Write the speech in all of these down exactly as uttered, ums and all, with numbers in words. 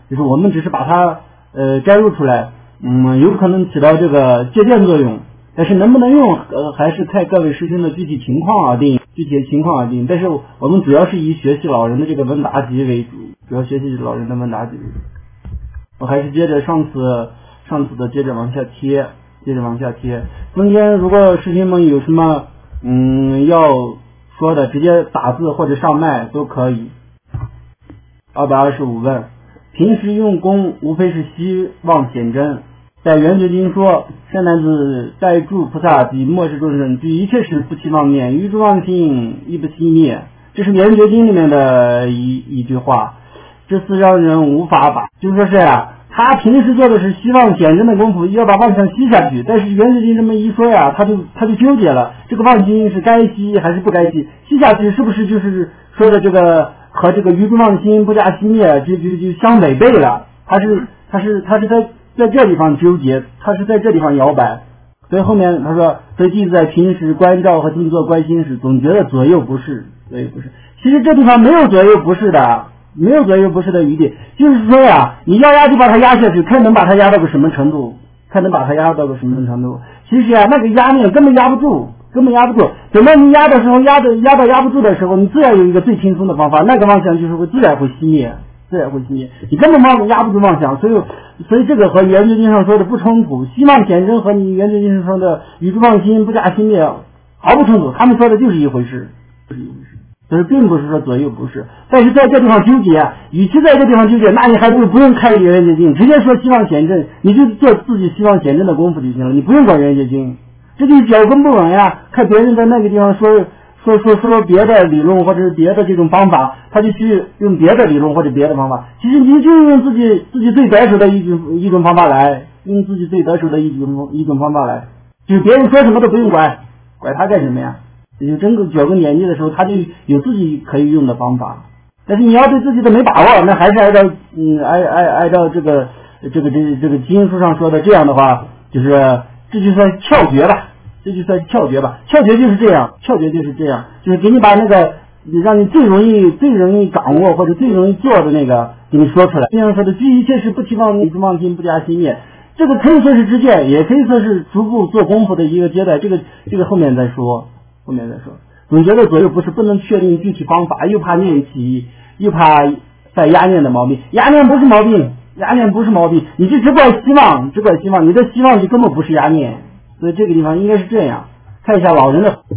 就是我们只是把它呃摘录出来，嗯，有可能起到这个借鉴作用，但是能不能用，呃，还是看各位师兄的具体情况而定，具体的情况而定。但是我们主要是以学习老人的这个问答集为主，主要学习老人的问答集为主。我还是接着上次上次的接着往下贴，接着往下贴。中间如果师兄们有什么嗯要说的，直接打字或者上麦都可以。二百二十五问，平时用功无非是希望显真。在圆觉经说，善男子待诸菩萨及末世众生，具一切时不期妄念，于诸妄心亦不熄灭。这是圆觉经里面的一一句话，这是让人无法把，就是说是啊，他平时做的是希望显真的功夫，要把妄想吸下去，但是圆觉经这么一说呀，他就他就纠结了，这个妄心是该吸还是不该吸？吸下去是不是就是说的这个和这个于诸妄心不加熄灭就就就相违背了？他是他是他是在在这地方纠结，他是在这地方摇摆。所以后面他说，所以弟子在平时关照和静坐观心时，总觉得左右不是，左右不是。其实这地方没有左右不是的，没有左右不是的余地，就是说呀，你要压就把它压下去，看能把它压到个什么程度，看能把它压到个什么程度。其实啊，那个压念根本压不住，根本压不住。等到你压的时候，压的压到压不住的时候，你自然有一个最轻松的方法，那个妄想就是会自然会熄灭。自然会熄灭，你根本妄压不住妄想，所以所以这个和圆觉经上说的不冲突，希望显真和你圆觉经上说的与诸妄心不加熄灭毫不冲突，他们说的就是一回事，就是一回事，所以并不是说左右不是。但是在这地方纠结，与其在这地方纠结，那你还不如不用开圆觉经，直接说希望显真，你就做自己希望显真的功夫就行了，你不用管圆觉经，这就是脚跟不稳呀，看别人在那个地方说。说说说别的理论或者是别的这种方法，他就去用别的理论或者别的方法。其实你就用自己自己最得手的一种一种方法来，用自己最得手的一种一种方法来，就是别人说什么都不用管，管他干什么呀？就整个脚跟年纪的时候，他就有自己可以用的方法。但是你要对自己的没把握，那还是按照嗯按按按照这个这个这个、这个经书上说的这样的话，就是这就算窍诀吧。这就算窍诀吧，窍诀就是这样，窍诀就是这样，就是给你把那个让你最容易最容易掌握或者最容易做的那个给你说出来。这样说的，具一切是不期望你妄心不加熄灭，这个可以说是直见，也可以说是逐步做功夫的一个阶段。这个这个后面再说，后面再说。总觉得左右不是不能确定具体方法，又怕念起，又怕带压念的毛病。压念不是毛病，压念不是毛病，你就只怪希望，只怪希望，你的希望就根本不是压念。所以这个地方应该是这样，看一下老人的。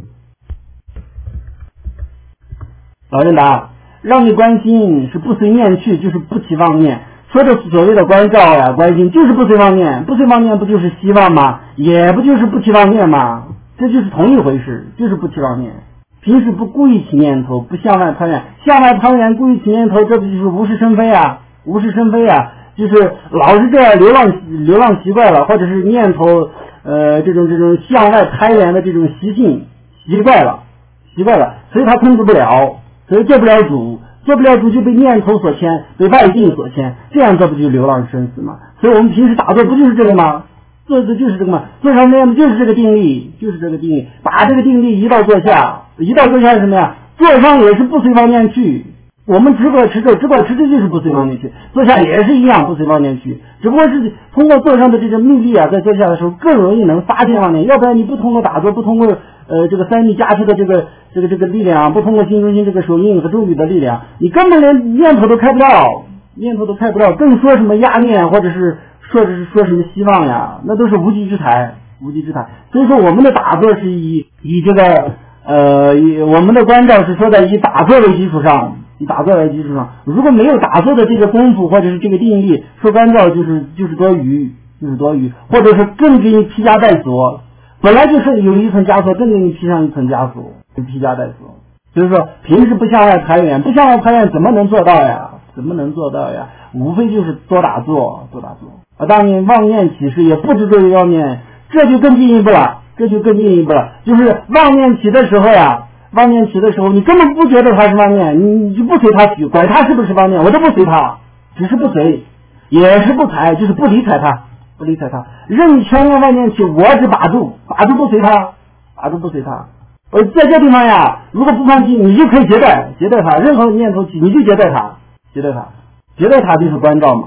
老人答：让你关心是不随念去，就是不起妄念。说的所谓的关照呀、关心，就是不随妄念，不随妄念不就是希望吗？也不就是不起妄念吗？这就是同一回事，就是不起妄念。平时不故意起念头，不向外攀缘，向外攀缘故意起念头，这不就是无事生非啊？无事生非啊，就是老是这样流浪流浪习惯了，或者是念头。呃，这种这种向外攀缘的这种习性习惯了，习惯了，所以他控制不了，所以做不了主，做不了主就被念头所牵，被外境所牵，这样这不就流浪生死吗？所以我们平时打坐不就是这个吗？做的就是这个吗？做成那样的就是这个定力，就是这个定力，把这个定力移到坐下，移到坐下是什么呀？坐上也是不随妄念去。我们直过持咒，直过持咒就是不随妄念去，坐下也是一样不随妄念去，只不过是通过坐上的这个密力啊，在坐下的时候更容易能发现妄念，要不然你不通过打坐，不通过呃这个三力加持的这个这个这个力量，不通过心中心这个手印和咒语的力量，你根本连念头都开不了，念头都开不了，更说什么压念或者是说是说什么希望呀，那都是无稽之谈，无稽之谈。所以说我们的打坐是以以这个呃以我们的关照是说在以打坐为基础上。以打坐为基础上，如果没有打坐的这个功夫或者是这个定力，说关照就是就是多余，就是多余，或者是更给你披加带锁，本来就是有一层枷锁，更给你披上一层枷锁，就披加带锁。就是说平时不向外攀缘，不向外攀缘怎么能做到呀？怎么能做到呀？无非就是多打坐，多打坐。啊，当你妄念起时也不执着于妄念，这就更进一步了，这就更进一步了，就是妄念起的时候呀。妄念起的时候，你根本不觉得它是妄念，你你就不随它起，管它是不是妄念，我都不随它，只是不随，也是不睬，就是不理睬它，不理睬它，任千万万念起，我只把住，把住不随它，把住不随它。呃，在这地方呀，如果不放弃，你就可以携带，携带它，任何念头起，你就携带它，携带它，携带它就是关照嘛，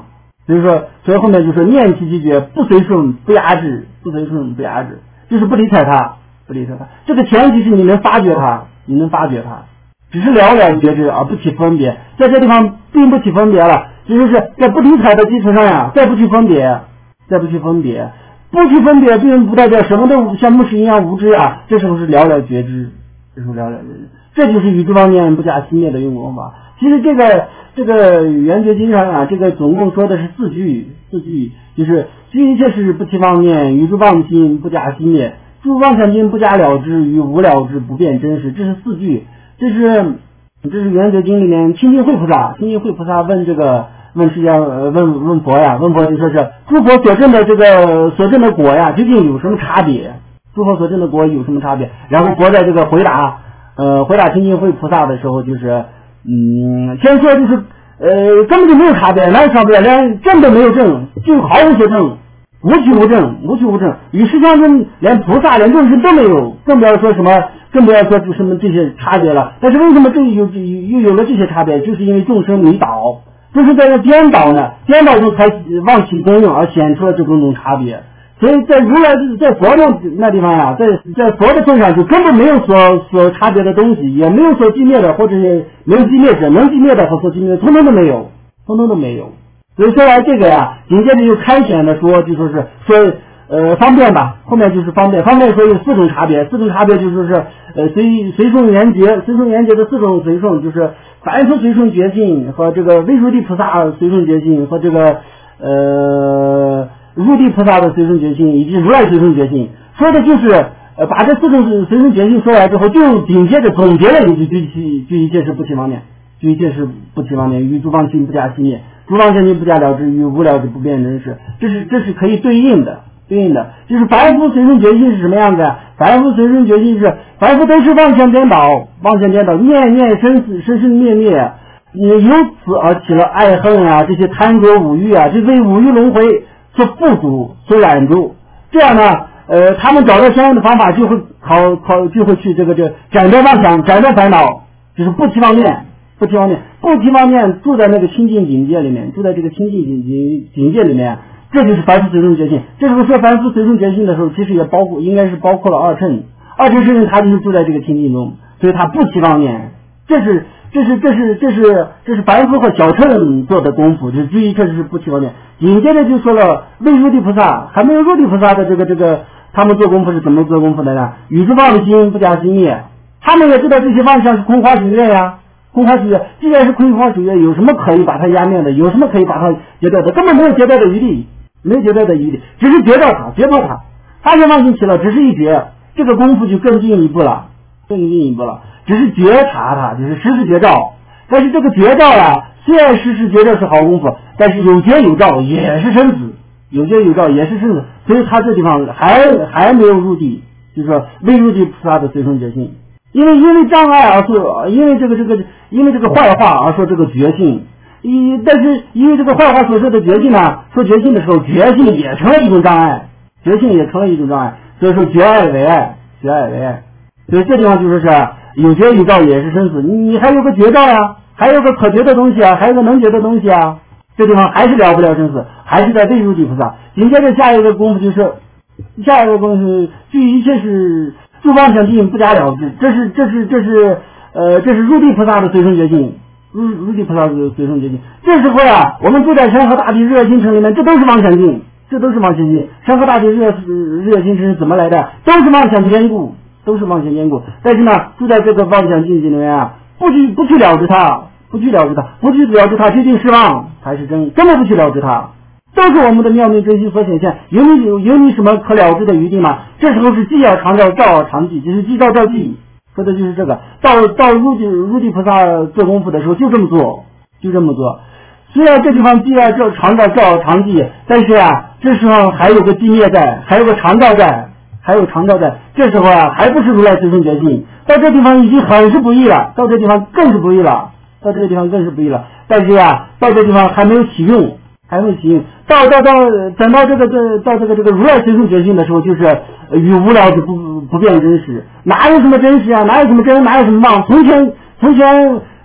所以说，所以后面就说念其其觉，不随顺不压制，不随顺不压制，就是不理睬他，不理睬他。这个前提是你能发觉他，你能发觉他，只是了了觉知而不起分别，在这地方并不起分别了，就是在不理睬的基础上呀，再不去分别，再不去分别，不去分别，并不代表什么都像牧师一样无知啊，这时候是了了觉知，这时候了了觉知，这就是宇宙方面不加熄灭的用功法。其实这个这个圆觉经上啊，这个总共说的是四句，四句就是居一切事不起妄念，宇宙妄心不加熄灭，诸妄想经不加了知，与无了知不变真实，这是四句。这是这是圆觉经里面清净慧菩萨，清净慧菩萨问这个问释迦呃问问佛呀，问佛就说是诸佛所证的这个所证的果呀，究竟有什么差别？诸佛所证的果有什么差别？然后佛在这个回答呃回答清净慧菩萨的时候，就是嗯先说就是呃根本就没有差别，哪有差别？连证都没有证，就毫无所证，无取无证，无取无证，与世相争，连菩萨连众生都没有，更不要说什么。更不要说什么这些差别了，但是为什么这有又有了这些差别？就是因为众生迷倒，众生在这颠倒呢，颠倒中才忘其功用而显出了这种种差别。所以在如来在佛的那地方呀，在在佛的份上就根本没有所所差别的东西，也没有所寂灭的，或者是没有寂灭者，能寂灭的和所寂灭的，通通都没有，通通都没有。所以说来这个呀，紧接着又开显的说，就说是说。呃，方便吧，后面就是方便。方便说有四种差别，四种差别就说是呃随随顺缘觉，随顺缘觉的四种随顺，就是凡夫随顺觉性和这个微如地菩萨随顺觉性和这个呃入地菩萨的随顺觉性以及如来随顺觉性，说的就是呃把这四种随顺觉性说来之后，就紧接着总结了一句：具一具一切是不起妄念，具一切是不起妄念，与诸妄心不加熄灭，诸妄想心不加了知，与无了知不变真实。这是这是可以对应的。对应的就是凡夫随顺觉性是什么样子？凡夫随顺觉性是凡夫都是妄想颠倒，妄想颠倒，念念生死，生生灭灭，你由此而起了爱恨啊，这些贪着五欲啊，这被五欲轮回所缚住、所染住。这样呢，呃，他们找到相应的方法，就会考考就会去这个这斩断妄想，斩断烦恼，就是不起妄念，不起妄念，不起妄念，住在那个清净境界里面，住在这个清净境境境界里面。这就是凡夫随顺觉性。这时候说凡夫随顺觉性的时候，其实也包括，应该是包括了二乘。二乘圣人他就是住在这个清净中，所以他不起妄念。这是这是这是这是这是凡夫和小乘做的功夫，就是居一切是不起妄念。紧接着就说了未入地菩萨，还没有入地菩萨的这个这个，他们做功夫是怎么做功夫的呢？与之妄心不加熄灭，他们也知道这些妄想是空花水月呀。空花水月，既然是空花水月，有什么可以把它压灭的？有什么可以把它截掉的？根本没有截掉的余地。没觉得的余地，只是觉到它，觉到它，发现妄心起了，只是一觉，这个功夫就更进一步了，更进一步了，只是觉察它，就是实时觉照。但是这个觉照呀，虽然实时觉照是好功夫，但是有觉有照也是生死，有觉有照也是生死，所以他这地方还还没有入地，就是说未入地菩萨的随顺觉性，因为因为障碍而说，因为这个这个因为这个坏话而说这个觉性。一但是因为这个坏话所说的觉性呢，说觉性的时候，觉性也成了一种障碍，觉性也成了一种障碍，所以说觉爱为爱，觉爱为爱，所以这地方就说是有觉有照也是生死，你你还有个觉照呀，还有个可觉的东西啊，还有个能觉的东西啊，这地方还是了不了生死，还是在未入地菩萨。紧接着下一个功夫就是下一个功夫，据一切是诸妄想尽不加了知，这是这是这是呃这是入地菩萨的随顺觉性。入入地菩萨的随顺觉性，这时候呀，我们住在山河大地日月星辰里面，这都是妄想境，这都是妄想境。山河大地日月日月星辰是怎么来的？都是妄想坚固，都是妄想坚固。但是呢，住在这个妄想境界里面啊，不去不去了知它，不去了知它，不去了知它，究竟是妄还是真？根本不去了知它，都是我们的妙明真心所显现。有你有有你什么可了知的余地吗？这时候是既要常照，照要常记，就是既照照记。说的就是这个，到到入地入地菩萨做功夫的时候就这么做，就这么做。虽然这地方既要照常照，照要常记，但是啊，这时候还有个寂灭在，还有个常照在，还有常照在。这时候啊，还不是如来随顺觉性。到这地方已经很是不易了，到这地方更是不易了，到这个地方更是不易了。但是啊，到这地方还没有启用，还没有启用。到到到等到这个这到这个这个如来随顺觉性的时候，就是与无了知不不变真实。哪有什么真实啊？哪有什么真？哪有什么妄？从前从前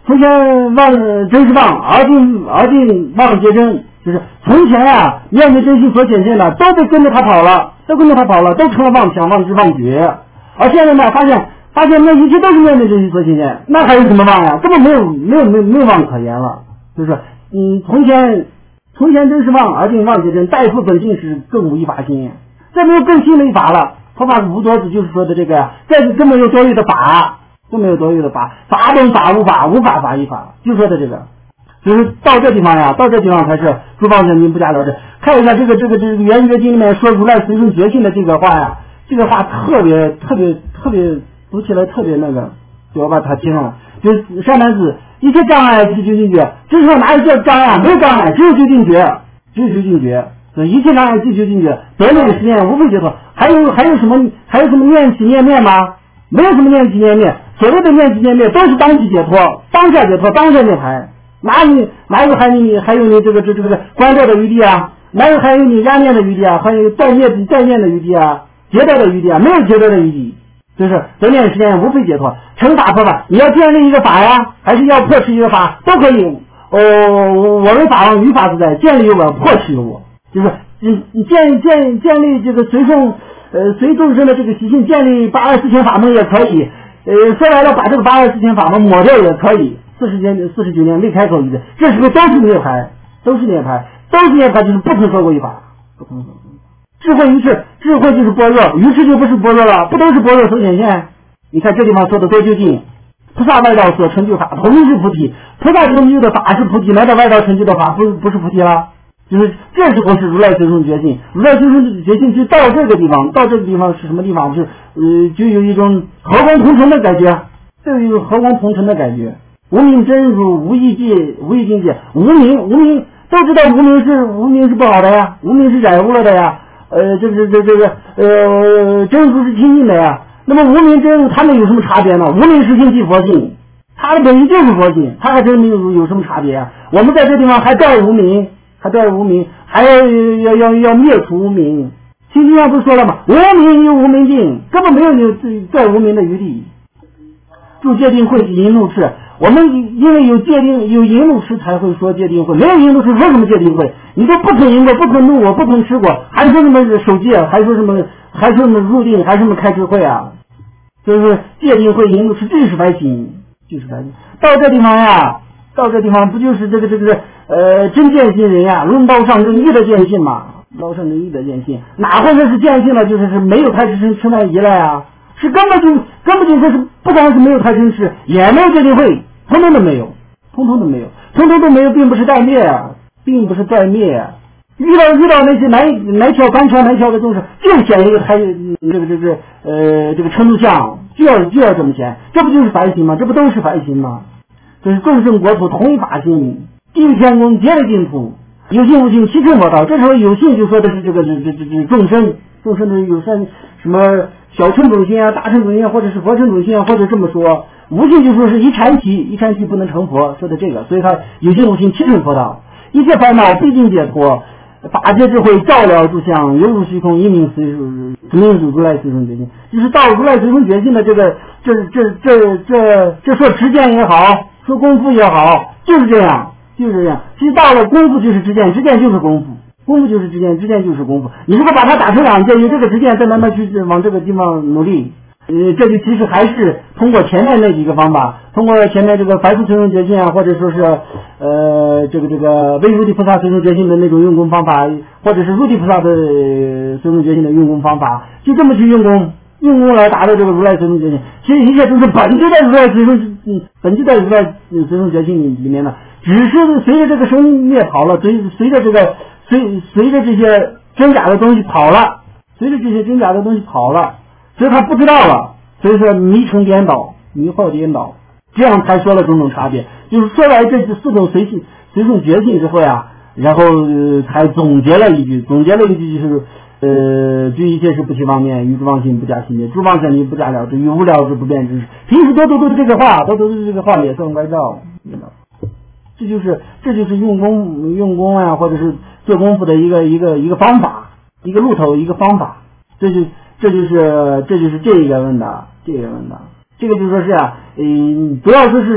从前忘真是忘，而今而今忘皆真。就是从前呀，面对真心所显现的，都被跟着他跑了，都跟着他跑了，都成了妄想、妄知、妄觉。而现在呢，发现发现那一切都是面对真心所显现，那还有什么妄呀？根本没有没有没有没有妄可言了。就是嗯，从前从前真是妄，而今妄皆真。代复本性是更无一法心，再没有更新的一法了。佛法无多子就是说的这个呀，再更没有多余的法，更没有多余的法，法本法无法，无法法一法，就说的这个。就是到这地方呀，到这地方才是诸方真经不加了之。看一下这个这个这个圆觉经里面说如来随顺觉性的这个话呀，这个话特别特别特别读起来特别那个，就要把它贴上了。就是善男子，一切障碍是究竟觉，这时候哪有这障碍？没有障碍，只有究竟觉，只有究竟觉。所以一切障碍即究竟觉，得那个实验无非解脱。还有还有什么还有什么念起念灭吗？没有什么念起念灭，所谓的念起念灭都是当即解脱，当下解脱，当下涅槃。哪有哪有还有你还有你这个这这个关掉的余地啊？哪有还有你压念的余地啊？还有再念再念的余地啊？结掉的余地啊？没有结掉的余地，就是得念时间无非解脱。乘法破法，你要建立一个法呀，还是要破斥一个法，都可以。哦，我为法王，于法自在，建立有我，破斥有我，就是你你建建建立这个随众呃随众生的这个习性，建立八二四千法门也可以。呃，说来了，把这个八二四千法门抹掉也可以。四十年四十九年未开口一字，这时候都是涅槃，都是涅槃，都是涅槃，就是不曾说过一法，不曾说过一法。智慧于是，智慧就是般若，于是就不是般若了，不都是般若所显现？你看这地方说的多究竟，菩萨外道所成就法，同是菩提；菩萨成就的法是菩提，来到外道成就的法不不是菩提了。就是这时候是如来随顺觉性，如来随顺觉性就到这个地方，到这个地方是什么地方？是呃，就有一种和光同尘的感觉，就有一种和光同尘的感觉。无名真如，无意界，无意境界。无名，无名都知道无名是无名是不好的呀，无名是染污了的呀。呃，这个这这个呃，真如是清净的呀。那么无名真如，他们有什么差别呢？无名实性即佛性，它的本意就是佛性，它和真名有什么差别啊？我们在这地方还带无名，还带无名，还要要要要灭除无名。心经上不是说了吗？无名有无名尽，根本没有有在无名的余地。住戒定慧引怒斥，我们因为有戒定有引怒斥才会说戒定慧，没有引怒斥说什么戒定慧？你都不肯引过，不肯怒我，不肯吃过，还说什么守戒，还说什么还说什么入定，还说什么开智慧啊？所以说戒定慧引怒斥，这是白心，就是白心。到这地方呀，到这地方不就是这个这个呃真见信人呀？论道上正义的见信嘛，道上正义的见信，哪会说是见信了？就是是没有太吃吃那依赖啊。是根本就根本就说是不光是没有太真实，也没有戒定慧，通通都没有，通通都没有，通通都没有，并不是断灭，并不是断灭。遇到遇到那些来来挑翻船来挑的，就是就显一个太这个这个呃这个程度相，就要就要这么显，这不就是凡心吗？这不都是凡心吗？这是众生国土同一法心，地狱天宫皆为净土，有信无信七乘佛道。这时候有信就说的是这个这这这这众生，众生的有善什么。小乘种心啊，大乘种心啊，或者是佛乘种心啊，或者这么说，无信就说是一禅期，一禅期不能成佛，说的这个，所以他有信无信七乘佛道，一切烦恼毕竟解脱，法界智慧照了诸相，犹如虚空，一名随名如来随顺觉性，就是到如来随顺觉性的这个，这这这这这说持见也好，说功夫也好，就是这样，就是这样。其实到了功夫就是持见，持见就是功夫。功夫就是知见，知见就是功夫。你如果把它打成两件，有这个知见，再慢慢去往这个地方努力，呃，这就其实还是通过前面那几个方法，通过前面这个凡夫随顺觉性啊，或者说是呃这个这个为如地菩萨随顺觉性的那种用功方法，或者是如地菩萨的随顺觉性的用功方法，就这么去用功，用功来达到这个如来随顺觉性。其实一切都是本就在如来随顺，嗯，本就在如来随顺觉性里面的，只是随着这个生灭跑了，随随着这个。随随着这些真假的东西跑了，随着这些真假的东西跑了，所以他不知道了，所以说迷成颠倒，迷惑颠倒，这样才说了种种差别。就是说来这四种随性随顺觉性之后呀，然后、呃、才总结了一句，总结了一句就是呃，居一切事不起妄念，于诸妄心不加心念，诸妄想离不加了之，于无聊之不变之。平时多读读这个话，多读读这个话也算歪照，这就是这就是用功用功啊，或者是做功夫的一个一个一个方法，一个路头，一个方法。这就这就是这就是这一个问的，这个问的，这个就说是啊，嗯，不要说是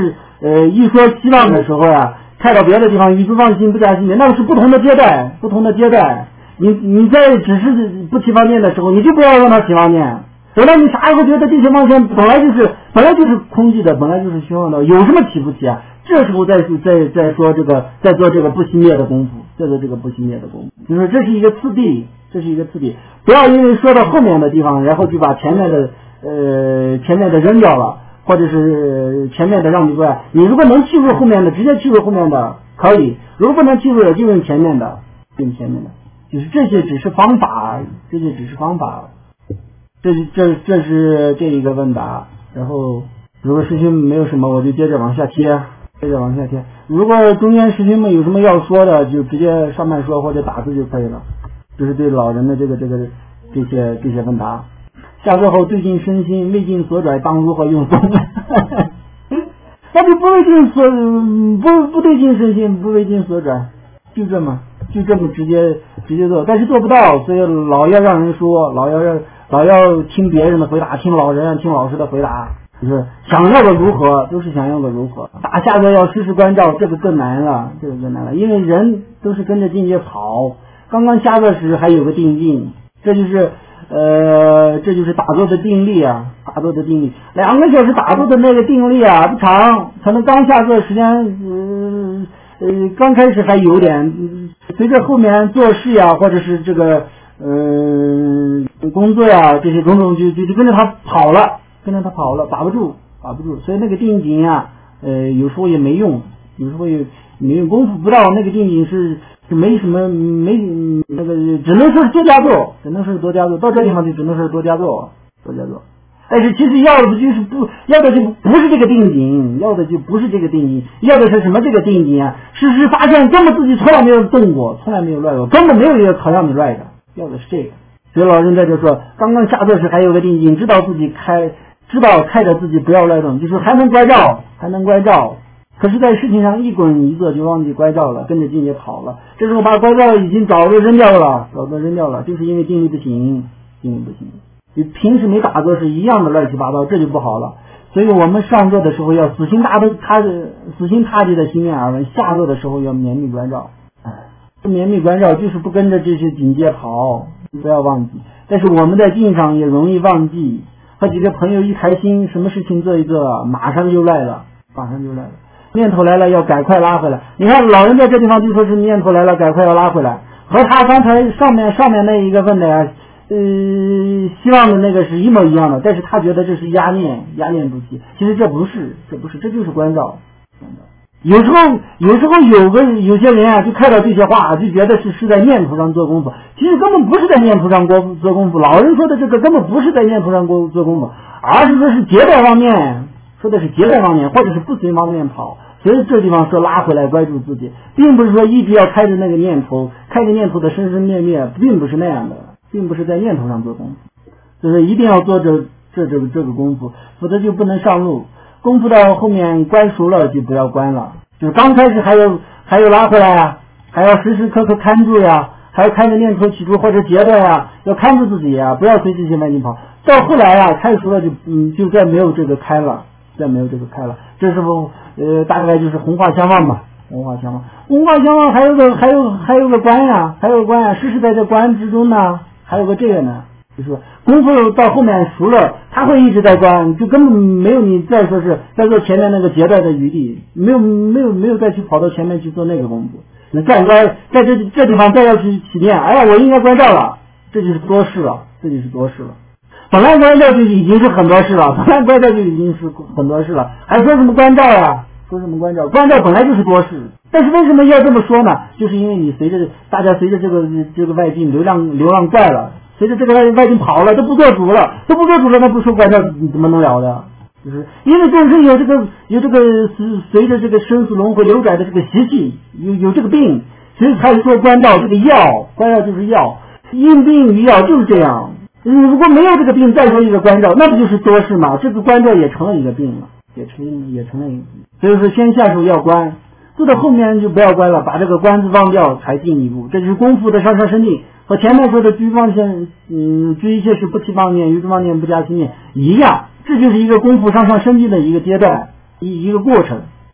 呃一说希望的时候啊，看到别的地方与诸放心不加心念，那是不同的阶段，不同的阶段。你你在只是不起妄念的时候，你就不要让他起妄念。等到你啥时候觉得这些妄念本来就是本来就是空寂的，本来就是虚妄的，有什么起不起啊？这时候再再再说这个，再做这个不熄灭的功夫，再做这个不熄灭的功夫，就是这是一个次第，这是一个次第。不要因为说到后面的地方，然后就把前面的呃前面的扔掉了，或者是前面的让你过。你如果能记住后面的，直接记住后面的可以；如果不能记住的，就用前面的，用前面的。就是这些只是方法，这些只是方法。这是这这是这一个问答。然后如果师兄没有什么，我就接着往下贴，接着往下贴。如果中间师兄们有什么要说的，就直接上面说或者打字就可以了。这是对老人的这个这个这些这些问答。下课后对镜身心，未尽所拽，当如何用功？那就不未尽所不不对镜身心，不未尽所拽，就这么就这么直接直接做，但是做不到，所以老要让人说，老要让老要听别人的回答，听老人听老师的回答，就是想要的如何，都是想要的如何。打下个要时时关照，这个更难了，这个更难了，因为人都是跟着境界跑。刚刚下个时还有个定境，这就是呃，这就是打坐的定力啊，打坐的定力。两个小时打坐的那个定力啊不长，可能刚下坐时间，呃呃，刚开始还有点，随着后面做事呀，或者是这个呃工作呀这些种种，就就就跟着他跑了，跟着他跑了，把不住，把不住。所以那个定境啊，呃，有时候也没用，有时候也没用，功夫不到那个定境是。就没什么没那个，只能说是多加做，只能说是多加做，到这地方就只能说是多加做，多加做。但是其实要的就是不要的就不是这个定境，要的就不是这个定境，要的是什么？这个定境啊，事实发现根本自己从来没有动过，从来没有乱过，根本没有一个考让你乱的，要的是这个。所以老人在这说，刚刚下坐时还有个定境，知道自己开，知道开着自己不要乱动，就是还能关照，还能关照。可是，在事情上一滚一坐就忘记关照了，跟着境界跑了。这时候把关照已经早就扔掉了，早就扔掉了，就是因为定力不行，定力不行。你平时没打坐是一样的乱七八糟，这就不好了。所以我们上座的时候要死心塌地、踏死心塌地的心念而闻，下座的时候要绵密关照。哎，绵密关照就是不跟着这些境界跑，不要忘记。但是我们在境上也容易忘记，和几个朋友一开心，什么事情做一做，马上就来了，马上就来了。念头来了要赶快拉回来，你看老人在这地方就说是念头来了赶快要拉回来，和他刚才上面上面那一个问的呃希望的那个是一模一样的，但是他觉得这是压念，压念不起，其实这不是，这不是，这就是关照。有时候有时候有个有些人啊，就看到这些话就觉得是是在念头上做功夫，其实根本不是在念头上做做功夫。老人说的这个根本不是在念头上做做功夫，而是说是结代方面，说的是结代方面，或者是不随方面跑。所以这地方说拉回来关注自己，并不是说一直要开着那个念头，开着念头的生生灭灭，并不是那样的，并不是在念头上做功夫，就是一定要做这这这个这个功夫，否则就不能上路。功夫到后面关熟了就不要关了，就是刚开始还有还有拉回来啊，还要时时刻刻看住呀，还要看着念头起住或者结的呀，要看住自己呀，不要随这些外境跑。到后来啊，开熟了就嗯就再没有这个开了，再没有这个开了。这时候呃大概就是红化相望吧，红化相望，红化相望还有个还有还有个关呀，还有个关呀，时时在这关之中呢，还有个这个呢，就是说功夫到后面熟了，他会一直在关，就根本没有你再说是再做前面那个阶段的余地，没有没有没有再去跑到前面去做那个功夫。你再关在这这地方再要去起念，哎呀我应该关照了，这就是多事了，这就是多事了。本来关照就已经是很多事了，本来关照就已经是很多事了，还说什么关照呀？说什么关照？关照本来就是多事，但是为什么要这么说呢？就是因为你随着大家随着这个这个外境流浪流浪怪了，随着这个外外境跑了，都不做主了，都不做主了，那不说关照你怎么能了的？就是因为众生有这个有这个随着这个生死轮回流转的这个习气，有有这个病，所以才说关照这个药，关照就是药，因病于药就是这样。如果没有这个病，再说一个关照，那不就是多事吗？这个关照也成了一个病了，也成也成了一个病。所以说，先下手要关，做到后面就不要关了，把这个关字忘掉才进一步。这就是功夫的上上生定，和前面说的居妄先，嗯，居一切事不起妄念，于诸妄念不加心念一样。这就是一个功夫上上生定的一个阶段，一一个过程。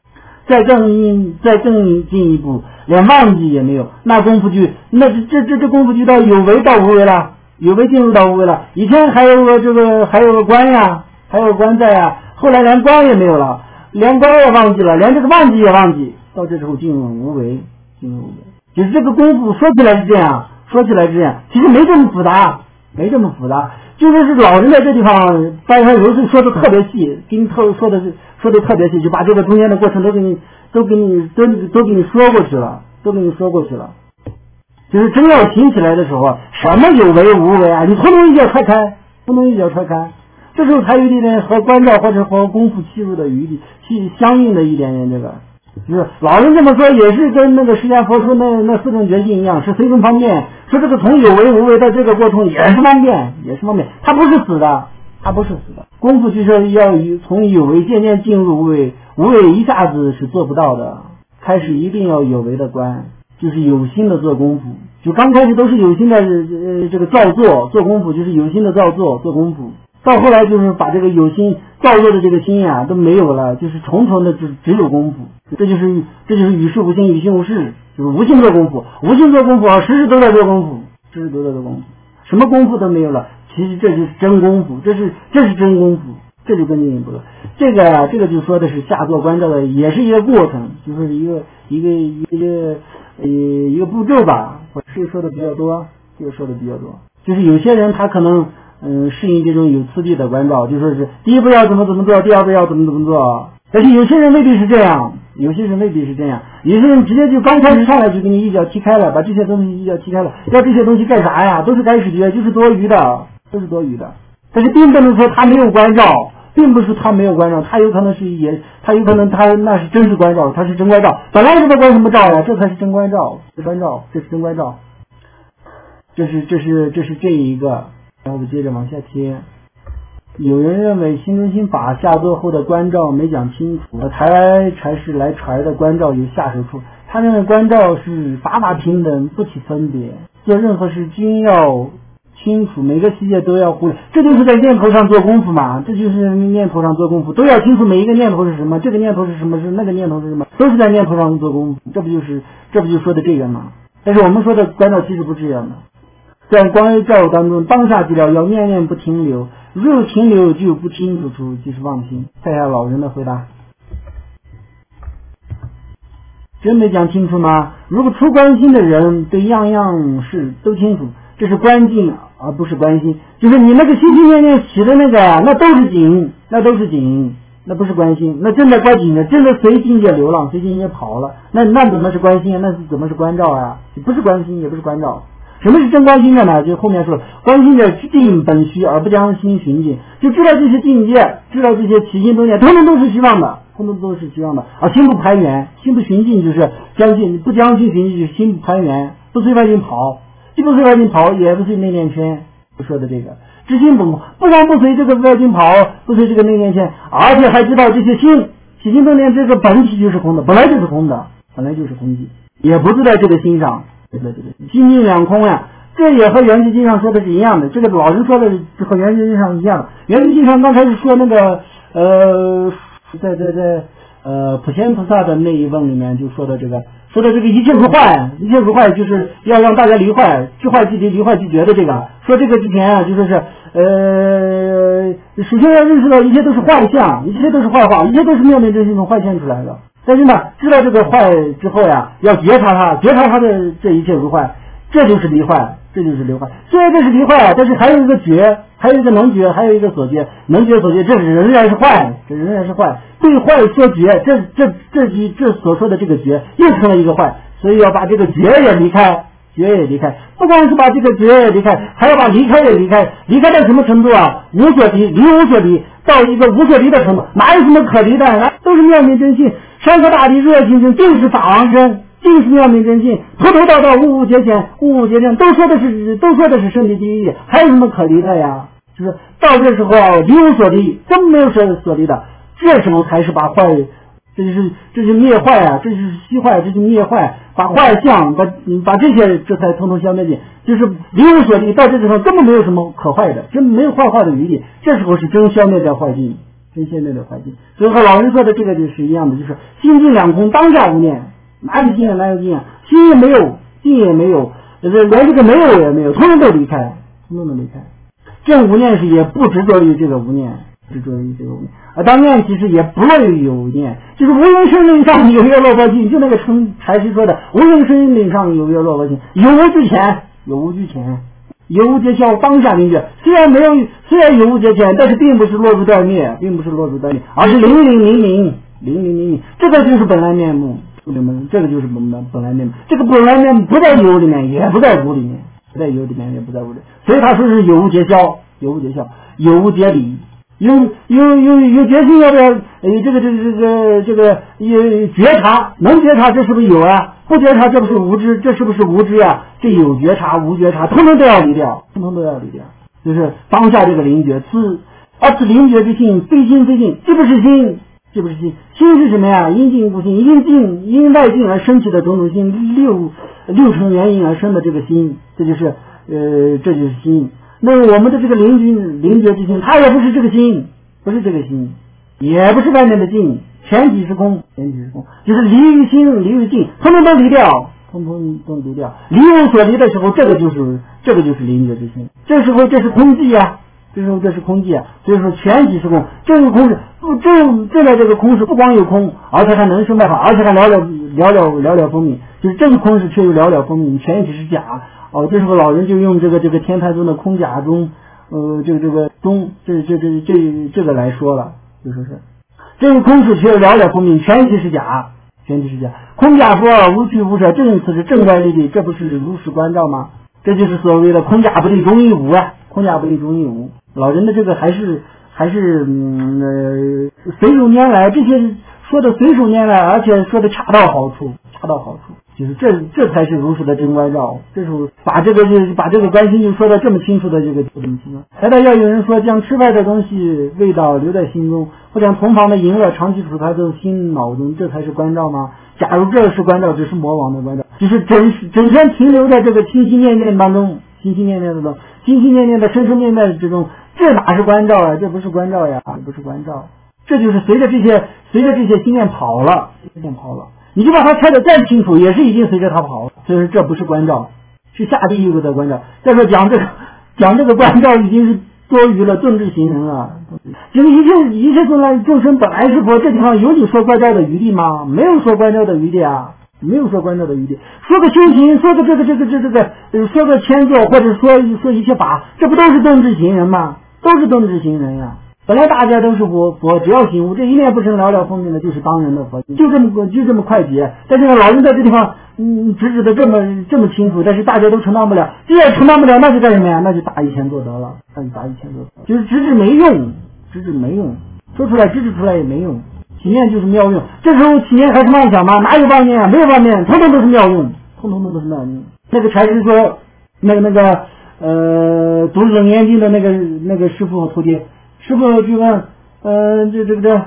再更再更进一步，连忘记也没有，那功夫就那这这这这功夫就到有为到无为了，有为进入到无为了。以前还有个这个还有个官呀，还有个官在呀，后来连官也没有了，连官也忘记了，连这个忘记也忘记，到这时候进入无为，进入无为。就是这个功夫说起来是这样，说起来是这样，其实没这么复杂，没这么复杂。就说是老人在这地方，白话有时说的特别细，给你特说的是说的特别细，就把这个中间的过程都给你都给你都都给你说过去了，都给你说过去了。就是真要行起来的时候啊，什么有为无为啊，你通通一脚踹开，通通一脚踹开。这时候才有一点和关照或者和功夫契入的余地，去相应的一点点这个。就是老人这么说也是跟那个释迦佛说那那四种觉性一样，是随顺方便。说这个从有为无为到这个过程也是方便，也是方便，它不是死的，它不是死的。功夫就是要从有为渐渐进入无为，无为一下子是做不到的，开始一定要有为的观，就是有心的做功夫。就刚开始都是有心的呃这个造作做功夫，就是有心的造作做功夫。到后来就是把这个有心造作的这个心呀、啊、都没有了，就是重重的只只有功夫，这就是这就是与事无心，与心无事，就是无心做功夫，无心做功夫啊，时时都在做功夫，时时都在做功夫，什么功夫都没有了，其实这就是真功夫，这是这是真功夫，这就更进一步了。这个啊，这个就说的是下座关照的，也是一个过程，就是一个一个一个呃一个步骤吧。我这个说的比较多，这个说的比较多，就是有些人他可能。嗯，适应这种有次第的关照，就说是第一步要怎么怎么做，第二步要怎么怎么做。但是有些人未必是这样，有些人未必是这样，有些人直接就刚开始上来就给你一脚踢开了，把这些东西一脚踢开了，要这些东西干啥呀？都是该始觉，就是多余的，都是多余的。但是并不能说他没有关照，并不是他没有关照，他有可能是也，他有可能他那是真实关照，他是真关照。本来是不关什么照呀，这才是真关照，是关照，这是真关照。这是这是这是这一个。然后我接着往下贴，有人认为心中心法下座后的关照没讲清楚，才才是来传的关照有下手处。他认为关照是法法平等，不起分别，做任何事均要清楚，每个细节都要忽略，这就是在念头上做功夫嘛，这就是念头上做功夫，都要清楚每一个念头是什么，这个念头是什么，是那个念头是什么，都是在念头上做功夫，这不就是这不就说的这个吗？但是我们说的关照其实不是这样的。在观照当中，当下寂寥要念念不停留，若停留就不清楚处，即是妄心。看一下老人的回答，真没讲清楚吗？如果出关心的人对样样事都清楚，这是关境而不是关心，就是你那个心心念念起的那个呀，那都是景，那都是景，那不是关心，那真的关景的，真的随境界流浪，随境界跑了，那那怎么是关心？那是怎么是关照啊？不是关心，也不是关照。什么是真关心的呢？就后面说，关心者定本虚而不将心寻境，就知道这些境界，知道这些起心动念，通通都是虚妄的，通通都是虚妄的啊！心不攀缘，心不寻境，就是将心不将心寻境，就是心不攀缘，不随外境跑，既不随外境跑，也不随内念圈。说的这个知心不不但不随这个外境跑，不随这个内念圈，而且还知道这些心起心动念这个本体就是空的，本来就是空的，本来就是空寂，也不是在这个心上。对对对，心境两空呀，这也和圆寂经上说的是一样的。这个老人说的和圆寂经上一样的。圆寂经上刚开始说那个呃，在在在呃普贤菩萨的那一问里面就说的这个，说的这个一切如坏，一切如坏就是要让大家离坏，知坏即离，离坏即绝的这个。说这个之前啊，就说是呃，首先要认识到一切都是坏相，一切都是坏话，一切都是妙明真心从坏现出来的。但是呢，知道这个坏之后呀，要觉察它，觉察它的这一切如坏，这就是离坏，这就是离坏。虽然这是离坏，但是还有一个觉，还有一个能觉，还有一个所觉，能觉所觉，这是仍然是坏，这仍然是坏。对坏说觉，这这这这这所说的这个觉又成了一个坏，所以要把这个觉也离开，觉也离开。不光是把这个觉也离开，还要把离开也离开。离开到什么程度啊？无所离，离无所离，到一个无所离的程度，哪有什么可离的？都是妙明真性。山河大地热心性，尽是法王身，尽是妙明真性，头头道道，物物皆显，物物皆正，都说的是都说的是圣地第一义，还有什么可离的呀？就是到这时候离无所离，真没有所所离的，这时候才是把坏，这就是这是灭坏啊，这就是息坏，这是灭坏，把坏相把把这些这才通通消灭尽，就是离无所离，到这时候根本没有什么可坏的，真没有坏坏的余地，这时候是真消灭掉坏境， 跟现在的环境。所以和老人说的这个就是一样的，就是心境两空，当下无念，哪有境啊，哪有境啊，心也没有，境也没有，连这个没有也没有，通通都离开，通通都离开。正无念是也不执着于这个无念，执着于这个无念，而当念其实也不乐于有念，就是无用生命上有月落波境，就那个成禅师说的，无用生命上有月落波境，有无俱全，有无俱全，有无皆消，当下明觉。虽然没有，虽然有无皆全，但是并不是落入断灭，并不是落入断灭，而是灵灵明明，灵灵明明，这个就是本来面目，这个就是本来本来面目，这个本来面目不在有里面，也不在无里面。不在有里面也不在无里，所以他说是有无皆消，有无皆消，有无皆离，有有有有决心要不要？呃，这个这个这个这个有觉察，能觉察这是不是有啊？不觉察这不是无知，这是不是无知啊？这有觉察无觉察，通通都要离掉，通通都要离掉，就是当下这个灵觉，此而此灵觉之性，非心非性，这不是心。这不是心，心是什么呀？因境不心，因境因外境而生起的种种心，六六成原因而生的这个心，这就是呃，这就是心。那我们的这个灵觉灵觉之心，它也不是这个心，不是这个心，也不是外面的境，全体是空，全体是空，就是离于心，离于境，通通都离掉，通通都离掉。离无所离的时候，这个就是这个就是灵觉之心。这时候这是空寂啊。这时候这是空寂啊，所以说全体是空，这个空是不正正在这个空是不光有空，而且还能生万法，而且还了了了了了了风靡，就是这个空是却又了了风靡，全体是假。哦，这时候老人就用这个这个天台宗的空假中，呃，这个这个中这这这这这个来说了，就说是这个空是却又了了风靡，全体是假，全体是假，空假不二，无趣无舍，正此是正外立地，这不是如实关照吗？这就是所谓的空假不离中一无啊，空假不离中一无。老人的这个还是还是嗯呃随手拈来，这些说的随手拈来，而且说的恰到好处，恰到好处，就是这这才是如实的真关照。这时候把这个就把这个关心就说的这么清楚的这个这么清楚。难道要有人说将吃饭的东西味道留在心中，或将同房的淫乐长期处在这心脑中，这才是关照吗？假如这是关照，只是魔王的关照，就是整整天停留在这个心心念念当中，心心念念当中，心心念念的生生灭灭之中。这哪是关照啊？这不是关照呀，这不是关照。这就是随着这些随着这些心念跑了，心念跑了，你就把它猜得再清楚，也是已经随着它跑了。所以说这不是关照，是下地狱的关照。再说讲这个讲这个关照已经是多余了，顿智行人了。就是一切一切众来众生本来是佛，这地方有你说关照的余地吗？没有说关照的余地啊。没有说关照的余地，说个修行，说个这个这个这个这个，说个谦坐，或者说说一切法，这不都是顿智行人吗？都是顿智行人呀。本来大家都是佛佛，只要醒悟，这一念不生了了风靡的，就是当人的佛，就这么就这么快捷。但是老人在这地方，嗯，指指的这么这么清楚，但是大家都承担不了。既然承担不了，那就干什么呀？那就打以前做得了，那就打以前做得，就是指指没用，指指没用，说出来指指出来也没用。起念就是妙用，这时候起念还是妄想吗？哪有妄念啊？没有妄念，通通都是妙用，通通都是妙用。那个禅师说，那个那个呃，读冷严经的那个那个师傅和徒弟，师傅就问，呃，这这个这，